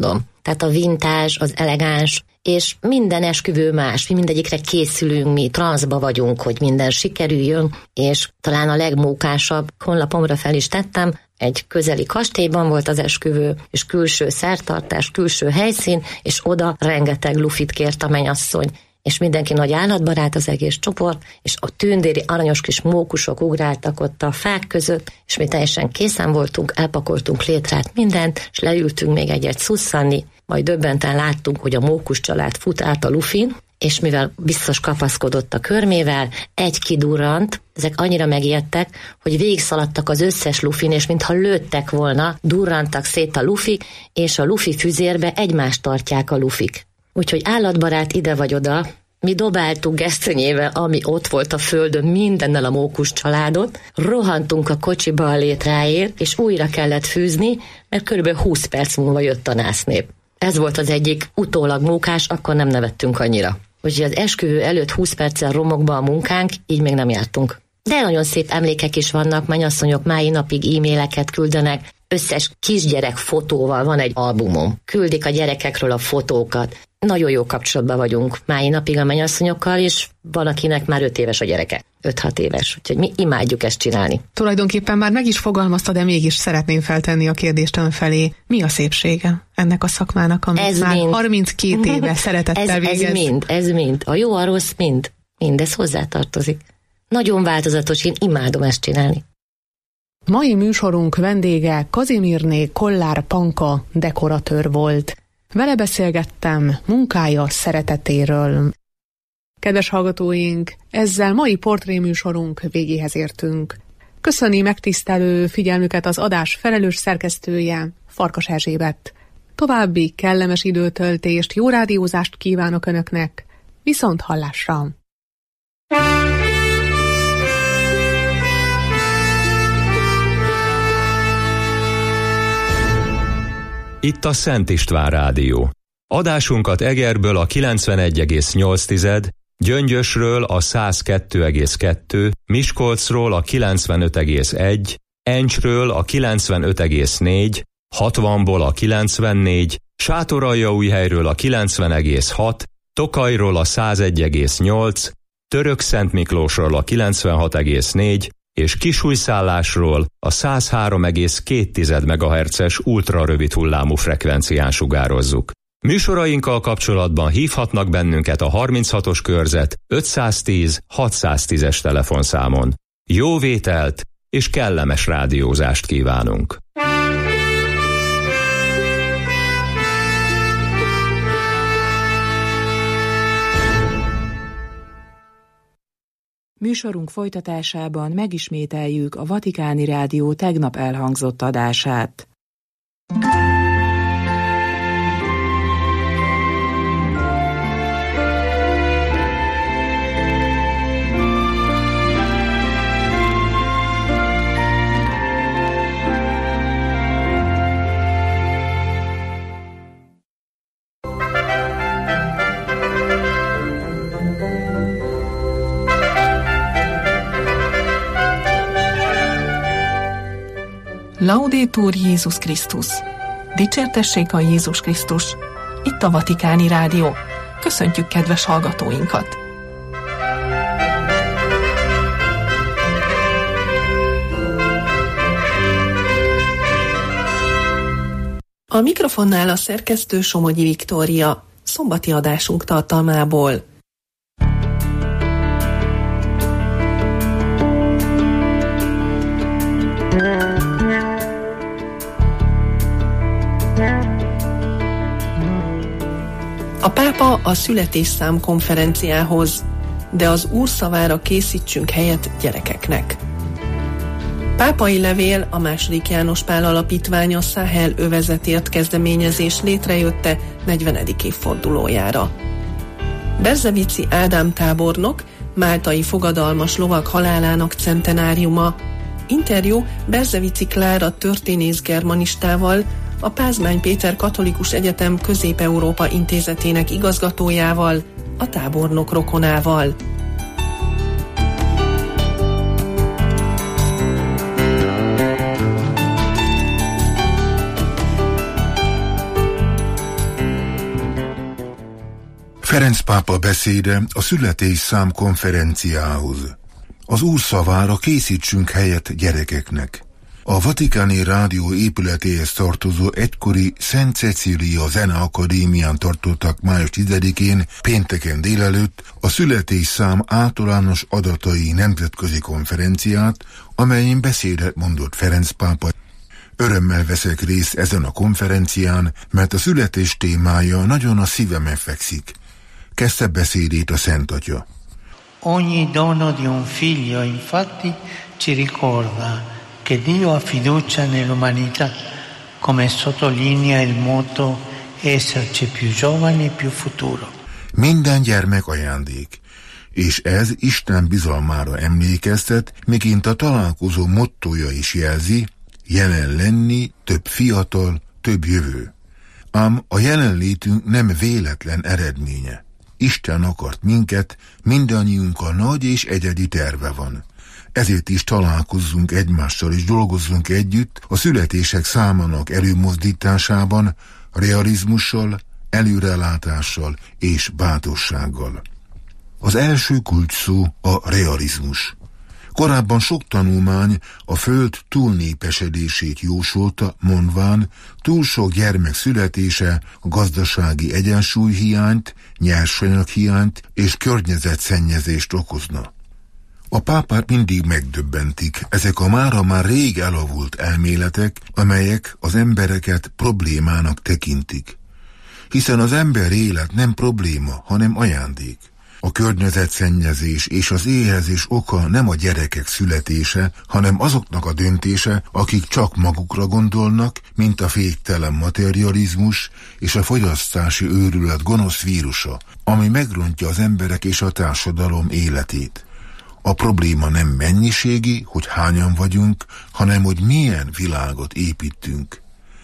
Tehát a vintage, az elegáns, és minden esküvő más, mi mindegyikre készülünk, mi transzba vagyunk, hogy minden sikerüljön, és talán a legmókásabb, honlapomra fel is tettem, egy közeli kastélyban volt az esküvő, és külső szertartás, külső helyszín, és oda rengeteg lufit kért a mennyasszony, és mindenki nagy állatbarát, az egész csoport, és a tündéri aranyos kis mókusok ugráltak ott a fák között, és mi teljesen készen voltunk, elpakoltunk létrát, mindent, és leültünk még egyet szusszanni, majd döbbenten láttunk, hogy a mókus család fut át a lufin, és mivel biztos kapaszkodott a körmével, egy kidurrant, ezek annyira megijedtek, hogy végigszaladtak az összes lufin, és mintha lőttek volna, durrantak szét a lufik, és a lufi füzérbe egymást tartják a lufik. Úgyhogy állatbarát ide vagy oda, mi dobáltuk gesztenyével, ami ott volt a földön, mindennel a mókus családot, rohantunk a kocsiba a létráért, és újra kellett fűzni, mert körülbelül 20 perc múlva jött a násznép. Ez volt az egyik utólag mókás, akkor nem nevettünk annyira. Úgyhogy az esküvő előtt 20 perccel romokba a munkánk, így még nem jártunk. De nagyon szép emlékek is vannak, mennyasszonyok mai napig e-maileket küldenek, összes kisgyerek fotóval van egy albumom. Küldik a gyerekekről a fotókat. Nagyon jó kapcsolatban vagyunk mai napig a mennyasszonyokkal, és van, akinek már 5 éves a gyereke. 5-6 éves, úgyhogy mi imádjuk ezt csinálni. Tulajdonképpen már meg is fogalmazta, de mégis szeretném feltenni a kérdést ön felé. Mi a szépsége ennek a szakmának, amit ez már mind. 32 éve szeretettel végez? Ez mind. A jó, a rossz, mind. Mindez hozzátartozik. Nagyon változatos, én imádom ezt csinálni. Mai műsorunk vendége Kazimírné Kollár Panka dekoratőr volt. Vele beszélgettem munkája szeretetéről. Kedves hallgatóink, ezzel mai portréműsorunk végéhez értünk. Köszöni megtisztelő figyelmüket az adás felelős szerkesztője, Farkas Erzsébet. További kellemes időtöltést, jó rádiózást kívánok Önöknek. Viszont hallásra! Itt a Szent István Rádió. Adásunkat Egerből a 91,8, Gyöngyösről a 102,2, Miskolcról a 95,1, Encsről a 95,4, 60-ból a 94, Sátoraljaújhelyről a 90,6, Tokajról a 101,8, Törökszentmiklósról a 96,4, és Kisújszállásról a 103,2 MHz-es ultrarövid hullámú frekvencián sugározzuk. Műsorainkkal kapcsolatban hívhatnak bennünket a 36-os körzet 510 610-es telefonszámon. Jó vételt és kellemes rádiózást kívánunk! Műsorunk folytatásában megismételjük a Vatikáni Rádió tegnap elhangzott adását. Laudetur Jézus Krisztus! Dicsértessék a Jézus Krisztus! Itt a Vatikáni Rádió. Köszöntjük kedves hallgatóinkat! A mikrofonnál a szerkesztő Somogyi Viktória, szombati adásunk tartalmából. A pápa a születésszám konferenciához, de az Úr szavára készítsünk helyet gyerekeknek. Pápai levél a II. János Pál Alapítvány a Száhel övezetért kezdeményezés létrejötte 40. évfordulójára. Berzevici Ádám tábornok, máltai fogadalmas lovag halálának centenáriuma. Interjú Berzevici Klára történész germanistával, a Pázmány Péter Katolikus Egyetem Közép-Európa Intézetének igazgatójával, a tábornok rokonával. Ferenc pápa beszéde a születésszám konferenciához. Az Úr szavára készítsünk helyet gyerekeknek. A Vatikáni Rádió épületéhez tartozó egykori Szent Cecília Zeneakadémián tartottak május 10-én pénteken délelőtt a születésszám általános adatai nemzetközi konferenciát, amelyen beszédet mondott Ferenc pápa. Örömmel veszek részt ezen a konferencián, mert a születés témája nagyon a szívemen fekszik. Kezdte beszédét a Szent Atya. Ogni dono di un figlio infatti ci ricorda che Dio ha fiducia nell'umanità, come sottolinea il motto esserci più giovani, più futuro. Minden gyermek ajándék, és ez Isten bizalmára emlékeztet, miként a találkozó mottója is jelzi, jelen lenni, több fiatal, több jövő. Ám a jelenlétünk nem véletlen eredménye. Isten akart minket, mindannyiunkkal nagy és egyedi terve van. Ezért is találkozzunk egymással és dolgozzunk együtt a születések számának előmozdításában, realizmussal, előrelátással és bátorsággal. Az első kulcsszó a realizmus. Korábban sok tanulmány a föld túlnépesedését jósolta, mondván túl sok gyermek születése a gazdasági egyensúlyhiányt, nyersanyaghiányt és környezetszennyezést okozna. A pápát mindig megdöbbentik ezek a mára már rég elavult elméletek, amelyek az embereket problémának tekintik. Hiszen az ember élet nem probléma, hanem ajándék. A környezetszennyezés és az éhezés oka nem a gyerekek születése, hanem azoknak a döntése, akik csak magukra gondolnak, mint a féktelen materializmus és a fogyasztási őrület gonosz vírusa, ami megrontja az emberek és a társadalom életét. A probléma nem mennyiségi, hogy hányan vagyunk, hanem hogy milyen világot építünk.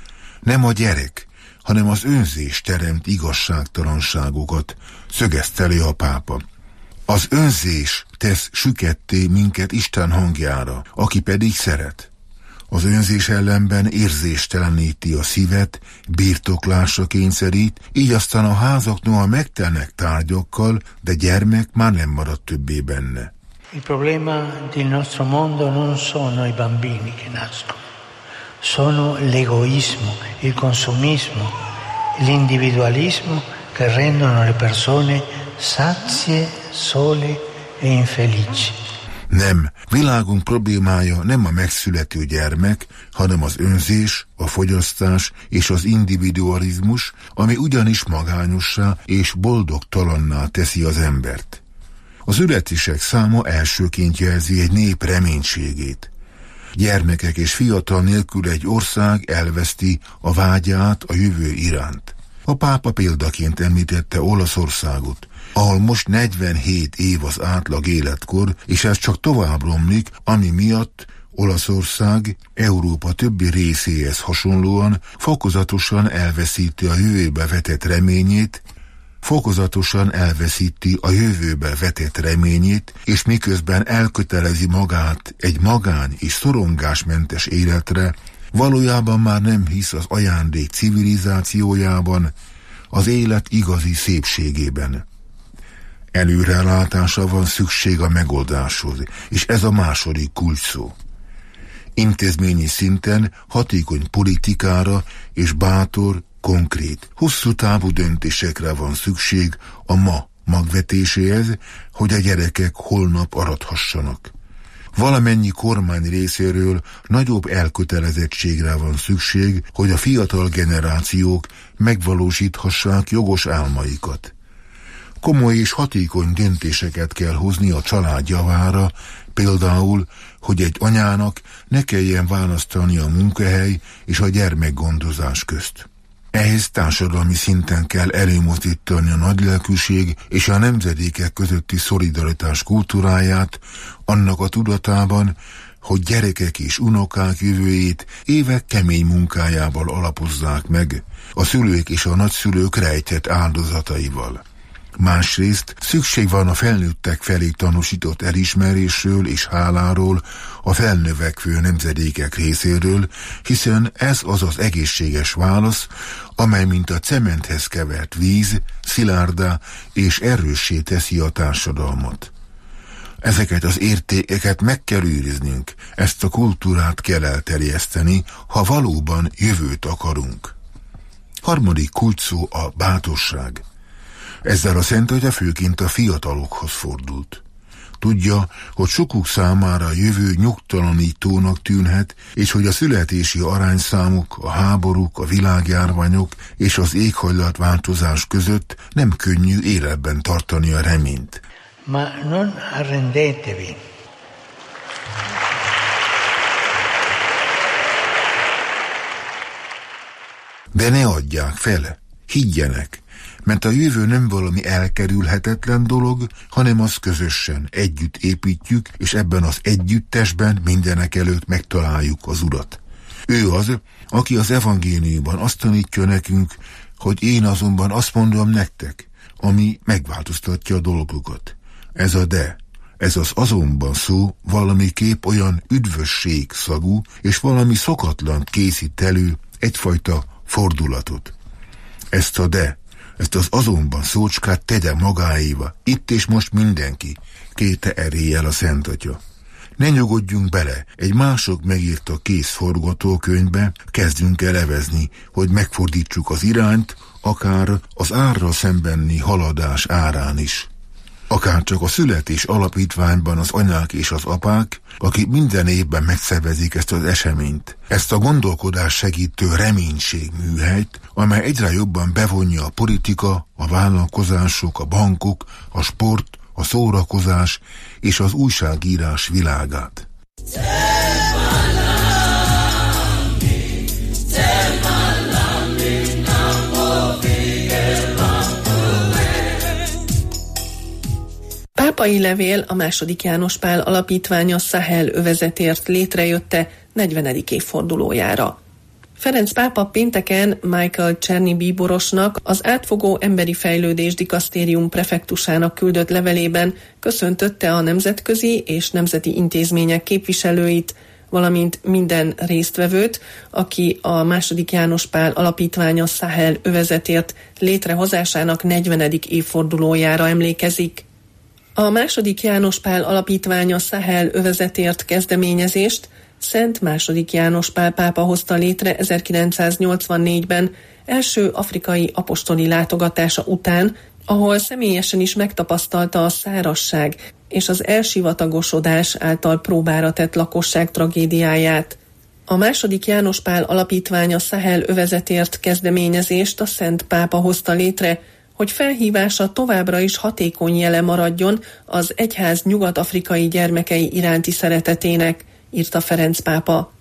Nem a gyerek, hanem az önzés teremt igazságtalanságokat, szögezte le a pápa. Az önzés tesz süketté minket Isten hangjára, aki pedig szeret. Az önzés ellenben érzésteleníti a szívet, birtoklásra kényszerít, így aztán a házak noha megtelnek tárgyakkal, de gyermek már nem marad többé benne. Il problema del nostro mondo non sono i bambini che nascono, sono l'egoismo, il consumismo, l'individualismo che rendono le persone sazie, sole e infelici. Nem, világunk problémája nem a megszülető gyermek, hanem az önzés, a fogyasztás és az individualizmus, ami ugyanis magányossá és boldogtalanná teszi az embert. Az születések száma elsőként jelzi egy nép reménységét. Gyermekek és fiatal nélkül egy ország elveszti a vágyát a jövő iránt. A pápa példaként említette Olaszországot, ahol most 47 év az átlag életkor, és ez csak tovább romlik, ami miatt Olaszország Európa többi részéhez hasonlóan fokozatosan elveszíti a jövőbe vetett reményét, és miközben elkötelezi magát egy magány és szorongásmentes életre, valójában már nem hisz az ajándék civilizációjában, az élet igazi szépségében. Előrelátásra van szükség a megoldáshoz, és ez a második kulcsszó. Intézményi szinten hatékony politikára és bátor, konkrét, hosszú távú döntésekre van szükség a ma magvetéséhez, hogy a gyerekek holnap aradhassanak. Valamennyi kormány részéről nagyobb elkötelezettségre van szükség, hogy a fiatal generációk megvalósíthassák jogos álmaikat. Komoly és hatékony döntéseket kell hozni a család javára, például, hogy egy anyának ne kelljen választani a munkahely és a gyermekgondozás közt. Ehhez társadalmi szinten kell előmozdítani a nagylelkűség és a nemzedékek közötti szolidaritás kultúráját, annak a tudatában, hogy gyerekek és unokák jövőjét évek kemény munkájával alapozzák meg, a szülők és a nagyszülők rejtett áldozataival. Másrészt szükség van a felnőttek felé tanúsított elismerésről és háláról a felnövekvő nemzedékek részéről, hiszen ez az az egészséges válasz, amely mint a cementhez kevert víz szilárdá és erőssé teszi a társadalmat. Ezeket az értékeket meg kell őriznünk, ezt a kultúrát kell elterjeszteni, ha valóban jövőt akarunk. Harmadik kulcsszó a bátorság. Ezzel a Szent Atya főként a fiatalokhoz fordult. Tudja, hogy sokuk számára a jövő nyugtalanítónak tűnhet, és hogy a születési arányszámok, a háborúk, a világjárványok és az éghajlatváltozás között nem könnyű életben tartani a reményt. Ma non arrendetevi. De ne adják fel, higgyenek, mert a jövő nem valami elkerülhetetlen dolog, hanem azt közösen együtt építjük, és ebben az együttesben mindenek előtt megtaláljuk az Urat. Ő az, aki az evangéliumban azt tanítja nekünk, hogy én azonban azt mondom nektek, ami megváltoztatja a dolgokat. Ez a de, ez az azonban szó valamiképp olyan üdvösség szagú, és valami szokatlant készít elő, egyfajta fordulatot. Ezt a de, ezt az azonban szócskát tegye magáéva, itt és most mindenki, kéte eréllyel a Szent Atya. Ne nyugodjunk bele, egy mások megírta kész forgatókönyvbe, kezdjünk el evezni, hogy megfordítsuk az irányt, akár az árral szembenni haladás árán is. Akár csak a születés alapítványban az anyák és az apák, akik minden évben megszervezik ezt az eseményt, ezt a gondolkodás segítő reménység műhelyt, amely egyre jobban bevonja a politika, a vállalkozások, a bankok, a sport, a szórakozás és az újságírás világát. Pápai levél a II. János Pál Alapítványa Sahel övezetért létrejötte 40. évfordulójára. Ferenc pápa pénteken Michael Czerny bíborosnak, az Átfogó Emberi Fejlődés Dikasztérium prefektusának küldött levelében köszöntötte a nemzetközi és nemzeti intézmények képviselőit, valamint minden résztvevőt, aki a II. János Pál Alapítványa Sahel övezetért létrehozásának 40. évfordulójára emlékezik. A II. János Pál Alapítványa Sahel övezetért kezdeményezést Szent II. János Pál pápa hozta létre 1984-ben első afrikai apostoli látogatása után, ahol személyesen is megtapasztalta a szárazság és az elsivatagosodás által próbára tett lakosság tragédiáját. A II. János Pál Alapítványa Sahel övezetért kezdeményezést a Szent Pápa hozta létre, hogy felhívása továbbra is hatékony jele maradjon az egyház nyugat-afrikai gyermekei iránti szeretetének, írta Ferenc pápa.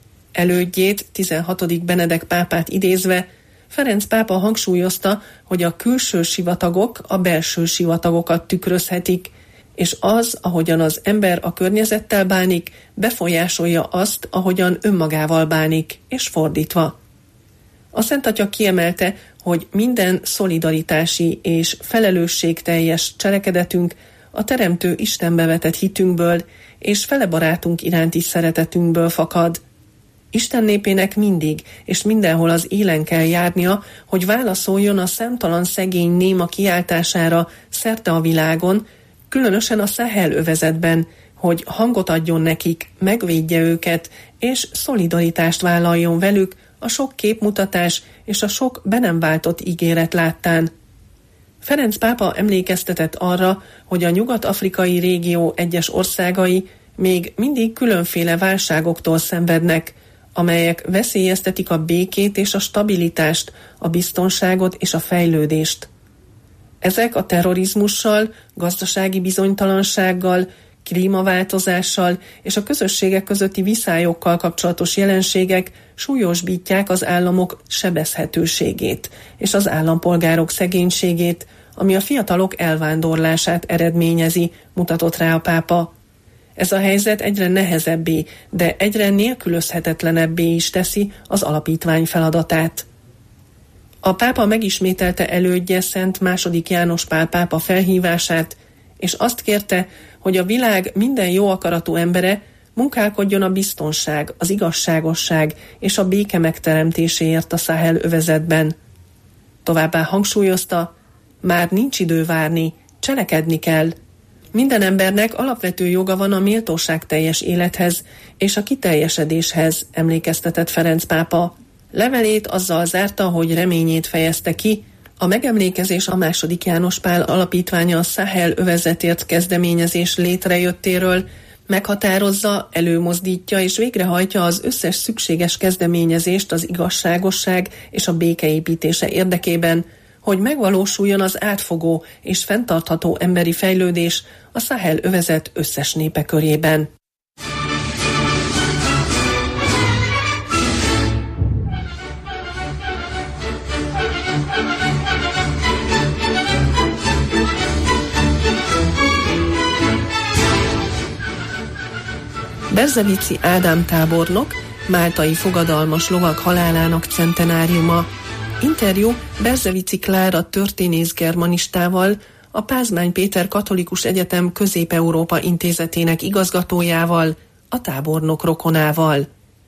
Elődjét, 16. Benedek pápát idézve, Ferenc pápa hangsúlyozta, hogy a külső sivatagok a belső sivatagokat tükrözhetik, és az, ahogyan az ember a környezettel bánik, befolyásolja azt, ahogyan önmagával bánik, és fordítva. A Szent Atya kiemelte, hogy minden szolidaritási és felelősségteljes cselekedetünk a Teremtő Istenbe vetett hitünkből és fele barátunk iránti szeretetünkből fakad. Isten népének mindig és mindenhol az élen kell járnia, hogy válaszoljon a számtalan szegény néma kiáltására szerte a világon, különösen a Sahel övezetben, hogy hangot adjon nekik, megvédje őket, és szolidaritást vállaljon velük a sok képmutatás és a sok be nem váltott ígéret láttán. Ferenc pápa emlékeztetett arra, hogy a nyugat-afrikai régió egyes országai még mindig különféle válságoktól szenvednek, amelyek veszélyeztetik a békét és a stabilitást, a biztonságot és a fejlődést. Ezek a terrorizmussal, gazdasági bizonytalansággal, klímaváltozással és a közösségek közötti viszályokkal kapcsolatos jelenségek súlyosbítják az államok sebezhetőségét és az állampolgárok szegénységét, ami a fiatalok elvándorlását eredményezi, mutatott rá a pápa. Ez a helyzet egyre nehezebbé, de egyre nélkülözhetetlenebbé is teszi az alapítvány feladatát. A pápa megismételte elődje Szent II. János Pál pápa felhívását, és azt kérte, hogy a világ minden jó akaratú embere munkálkodjon a biztonság, az igazságosság és a béke megteremtéséért a Szahel övezetben. Továbbá hangsúlyozta, már nincs idő várni, cselekedni kell. Minden embernek alapvető joga van a méltóságteljes élethez és a kiteljesedéshez, emlékeztetett Ferenc pápa. Levelét azzal zárta, hogy reményét fejezte ki, a megemlékezés a II. János Pál alapítványa a Szahel övezetért kezdeményezés létrejöttéről, meghatározza, előmozdítja és végrehajtja az összes szükséges kezdeményezést az igazságosság és a békeépítése érdekében, hogy megvalósuljon az átfogó és fenntartható emberi fejlődés a Szahel övezet összes népe körében. Berzevici Ádám tábornok, máltai fogadalmas lovag halálának centenáriuma. Interjú Berzevici Klára történész germanistával, a Pázmány Péter Katolikus Egyetem Közép-Európa Intézetének igazgatójával, a tábornok rokonával.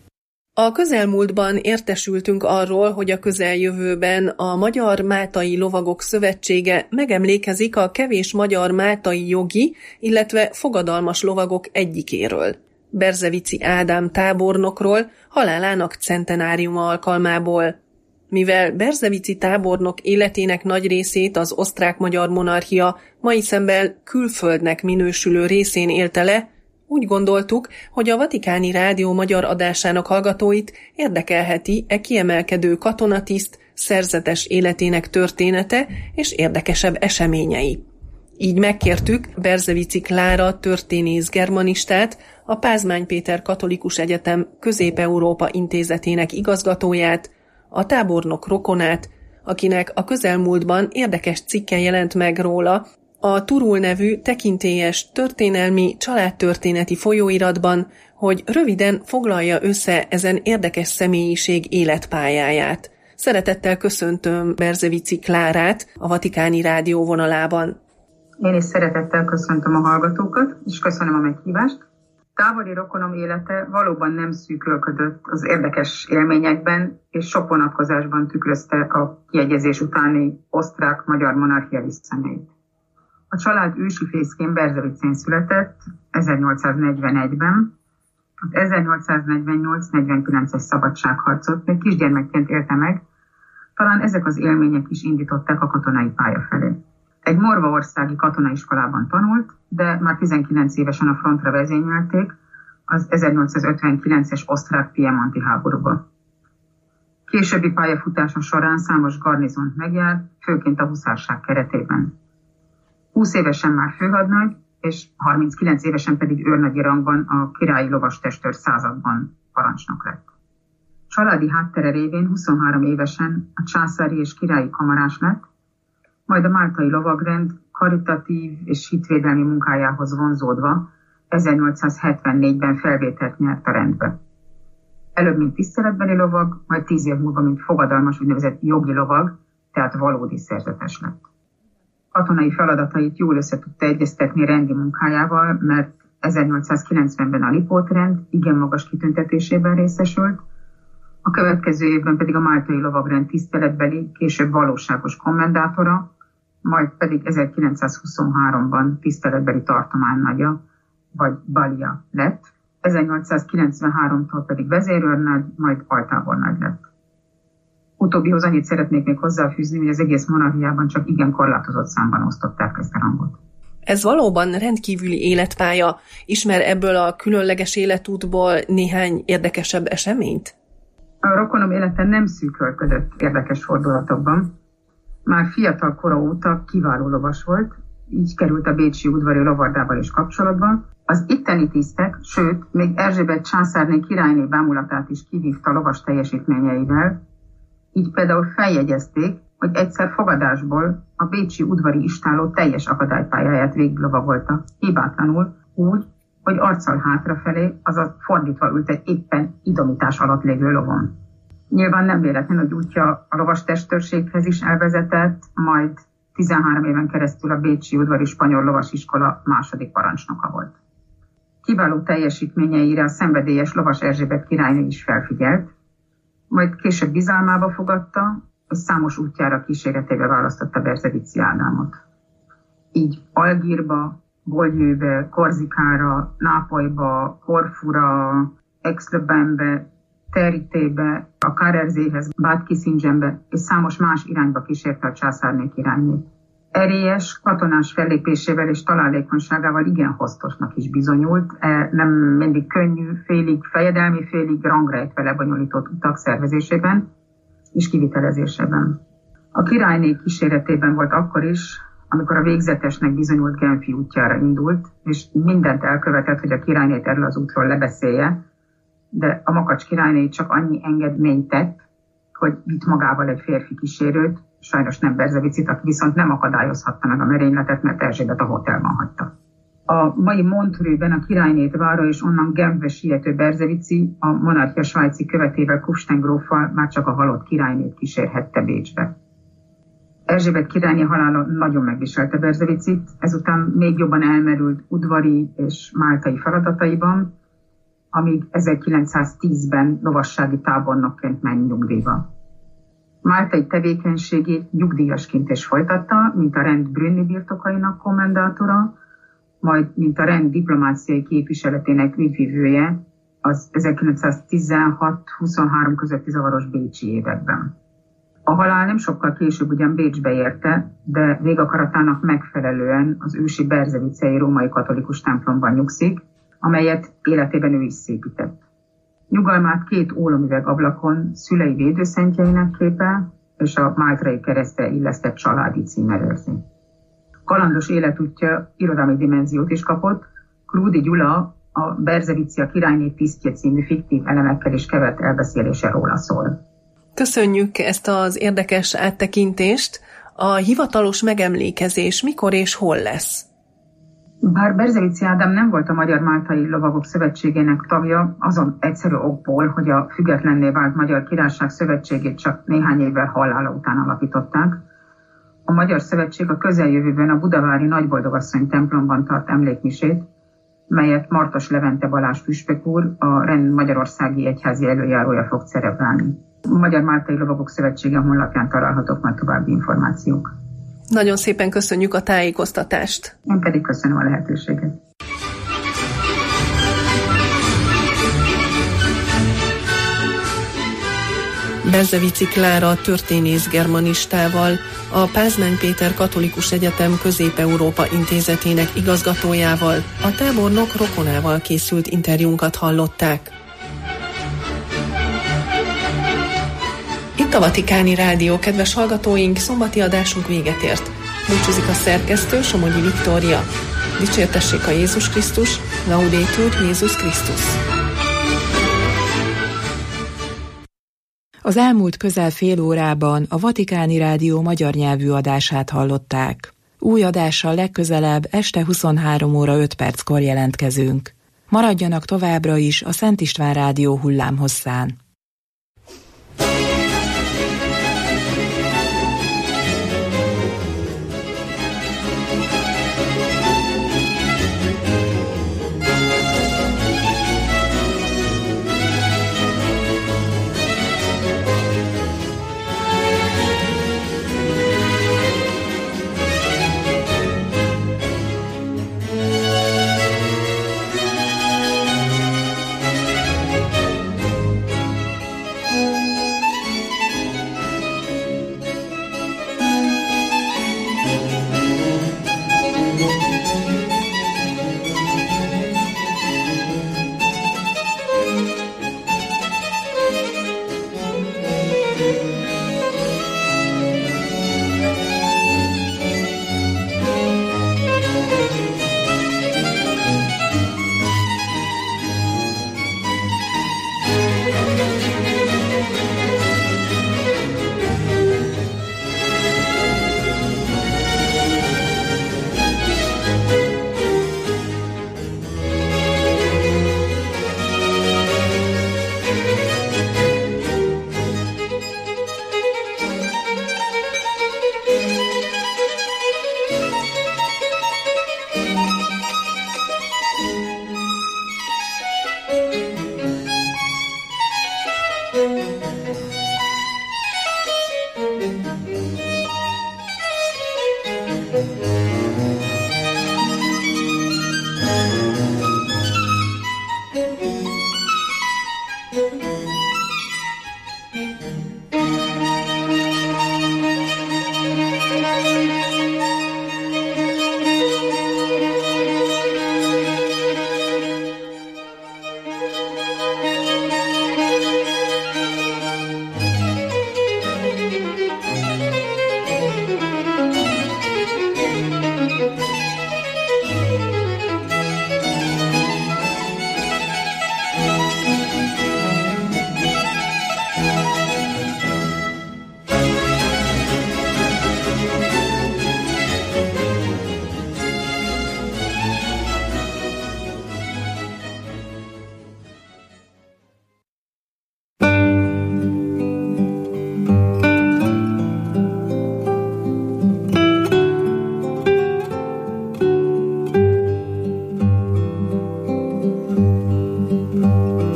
A közelmúltban értesültünk arról, hogy a közeljövőben a Magyar Máltai Lovagok Szövetsége megemlékezik a kevés magyar máltai jogi, illetve fogadalmas lovagok egyikéről, Berzevici Ádám tábornokról, halálának centenáriuma alkalmából. Mivel Berzevici tábornok életének nagy részét az osztrák-magyar monarchia mai szemben külföldnek minősülő részén élte le, úgy gondoltuk, hogy a Vatikáni Rádió magyar adásának hallgatóit érdekelheti kiemelkedő katonatiszt szerzetes életének története és érdekesebb eseményei. Így megkértük Berzevici Klára történész germanistát, a Pázmány Péter Katolikus Egyetem Közép-Európa Intézetének igazgatóját, a tábornok rokonát, akinek a közelmúltban érdekes cikke jelent meg róla a Turul nevű tekintélyes történelmi családtörténeti folyóiratban, hogy röviden foglalja össze ezen érdekes személyiség életpályáját. Szeretettel köszöntöm Berzevici Klárát a Vatikáni Rádió vonalában. Én is szeretettel köszöntöm a hallgatókat, és köszönöm a meghívást. Távoli rokonom élete valóban nem szűkölködött az érdekes élményekben, és sok vonatkozásban tükrözte a kiegyezés utáni osztrák-magyar monarchia viszonyait. A család ősi fészkén Berzevicén született 1841-ben, az 1848-49-es szabadságharcot még kisgyermekként élte meg, talán ezek az élmények is indították a katonai pálya felé. Egy morvaországi katonaiskolában tanult, de már 19 évesen a frontra vezényelték az 1859-es osztrák-piemonti háborúba. Későbbi pályafutása során számos garnizont megjárt, főként a huszárság keretében. 20 évesen már főhadnagy, és 39 évesen pedig őrnagyi rangban a királyi lovastestőr században parancsnok lett. Családi háttere révén 23 évesen a császári és királyi kamarás lett, majd a máltai lovagrend karitatív és hitvédelmi munkájához vonzódva 1874-ben felvételt nyert a rendbe. Előbb mint tiszteletbeli lovag, majd 10 év múlva mint fogadalmas úgynevezett jogi lovag, tehát valódi szerzetes lett. Katonai feladatait jól össze tudta egyeztetni rendi munkájával, mert 1890-ben a Lipót-rend igen magas kitüntetésében részesült, a következő évben pedig a máltai lovagrend tiszteletbeli, később valóságos kommendátora, majd pedig 1923-ban tiszteletbeli tartománynagya, vagy balia lett, 1893-tól pedig vezérőrnagy, majd altábornagy lett. Utóbbihoz annyit szeretnék még hozzáfűzni, hogy az egész monarchiában csak igen korlátozott számban osztották ezt a rangot. Ez valóban rendkívüli életpálya. Ismer ebből a különleges életútból néhány érdekesebb eseményt? A rokonom élete nem szűkölködött érdekes fordulatokban. Már fiatal kora óta kiváló lovas volt, így került a bécsi udvari lovardával is kapcsolatban. Az itteni tisztek, sőt, még Erzsébet császárné királyné bámulatát is kivívta lovas teljesítményeivel, így például feljegyezték, hogy egyszer fogadásból a bécsi udvari istálló teljes akadálypályáját végiglovagolta, hibátlanul, úgy, hogy arccal hátrafelé, azaz fordítva ült egy éppen idomítás alatt lévő lovon. Nyilván nem véletlen, hogy útja a lovastestőrséghez is elvezetett, majd 13 éven keresztül a Bécsi Udvari Spanyol Lovasiskola második parancsnoka volt. Kiváló teljesítményeire a szenvedélyes Lovas Erzsébet királynő is felfigyelt, majd később bizalmába fogadta, és számos útjára kíséretébe választotta Berzevici Ádámot. Így Algírba, Boljőbe, Korzikára, Nápolyba, Korfura, Aix-les-Bains-be, Teritébe, a Karerzéhez, Bad Kissingenbe és számos más irányba kísérte a császárné királynőt. Erélyes, katonás fellépésével és találékonyságával igen hasznosnak is bizonyult, nem mindig könnyű, félig fejedelmi, félig rangrejtve lebonyolított utak szervezésében és kivitelezésében. A királyné kíséretében volt akkor is, amikor a végzetesnek bizonyult Genfi útjára indult, és mindent elkövetett, hogy a királynét erről az útról lebeszélje, de a makacs királyné csak annyi engedményt tett, hogy vitt magával egy férfi kísérőt, sajnos nem Berzevicit, aki viszont nem akadályozhatta meg a merényletet, mert Erzsébet a hotelban hagyta. A mai Montreuxben a királynét váró és onnan Genfbe siető Berzevici a monarchia svájci követével Kufstein gróffal már csak a halott királynét kísérhette Bécsbe. Erzsébet királyné halála nagyon megviselte Berzevicit, ezután még jobban elmerült udvari és máltai feladataiban, amíg 1910-ben lovassági tábornokként ment nyugdíjba. Máltai tevékenységét nyugdíjasként is folytatta, mint a rend Brünni birtokainak kommendátora, majd mint a rend diplomáciai képviseletének ügyvivője az 1916-23 közötti zavaros bécsi években. A halál nem sokkal később ugyan Bécsbe érte, de végakaratának megfelelően az ősi berzevicei római katolikus templomban nyugszik, amelyet életében ő is szépített. Nyugalmát 2 ólomüveg ablakon szülei védőszentjeinek képe és a máltai keresztre illesztett családi címmel őrzi. Kalandos életútja irodalmi dimenziót is kapott. Krúdy Gyula a Berzevici a királyné tisztje című fiktív elemekkel is kevert elbeszélése róla szól. Köszönjük ezt az érdekes áttekintést. A hivatalos megemlékezés mikor és hol lesz? Bár Berzevici Ádám nem volt a Magyar Máltai Lovagok Szövetségének tagja, azon egyszerű okból, hogy a függetlenné vált Magyar Királyság Szövetségét csak néhány évvel halála után alapították, a Magyar Szövetség a közeljövőben a budavári Nagyboldogasszony templomban tart emlékmisét, melyet Martos Levente Balázs püspök úr, a rend magyarországi egyházi előjárója fog celebrálni. A Magyar Máltai Lovagok Szövetsége honlapján találhatók majd további információk. Nagyon szépen köszönjük a tájékoztatást. Én pedig köszönöm a lehetőséget. Berzevici Klára történész germanistával, a Pázmány Péter Katolikus Egyetem Közép-Európa Intézetének igazgatójával, a tábornok rokonával készült interjúnkat hallották. Itt a Vatikáni Rádió, kedves hallgatóink, szombati adásunk véget ért. Búcsúzik a szerkesztő, Somogyi Viktória. Dicsértessék a Jézus Krisztus, Laudétur Jézus Krisztus. Az elmúlt közel fél órában a Vatikáni Rádió magyar nyelvű adását hallották. Új adással legközelebb este 23 óra 5 perckor jelentkezünk. Maradjanak továbbra is a Szent István Rádió hullámhosszán.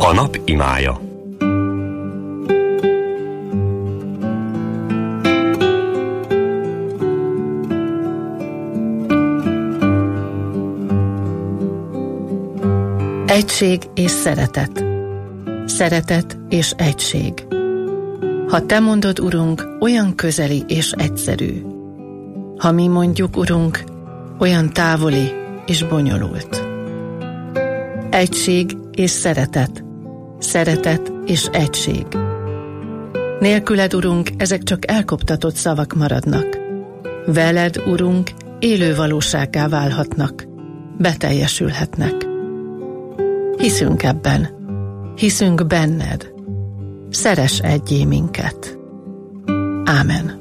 A nap imája. Egység és szeretet. Szeretet és egység. Ha te mondod, Urunk, olyan közeli és egyszerű. Ha mi mondjuk, Urunk, olyan távoli és bonyolult. Egység és szeretet. Szeretet és egység. Nélküled, Urunk, ezek csak elkoptatott szavak maradnak. Veled, Urunk, élő valósággá válhatnak, beteljesülhetnek. Hiszünk ebben, hiszünk benned. Szeress egyé minket. Ámen.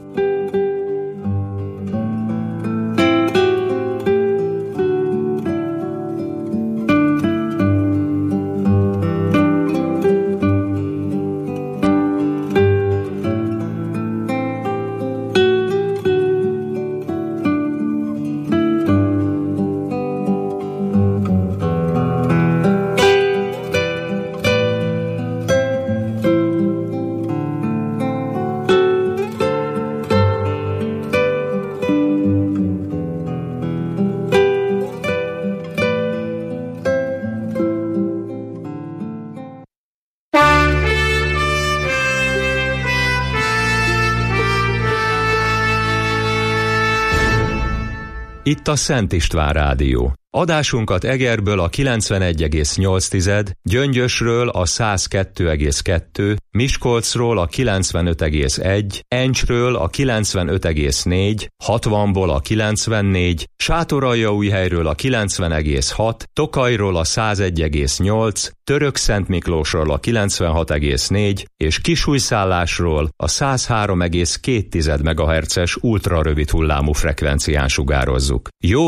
Itt a Szent István Rádió. Adásunkat Egerből a 91,8, Gyöngyösről a 102,2, Miskolcról a 95,1, Encsről a 95,4, 60-ból a 94, Sátoraljaújhelyről a 90,6, Tokajról a 101,8, Törökszentmiklósról a 96,4 és Kisújszállásról a 103,2 MHz-es ultrarövid hullámú frekvencián sugározzuk. Jó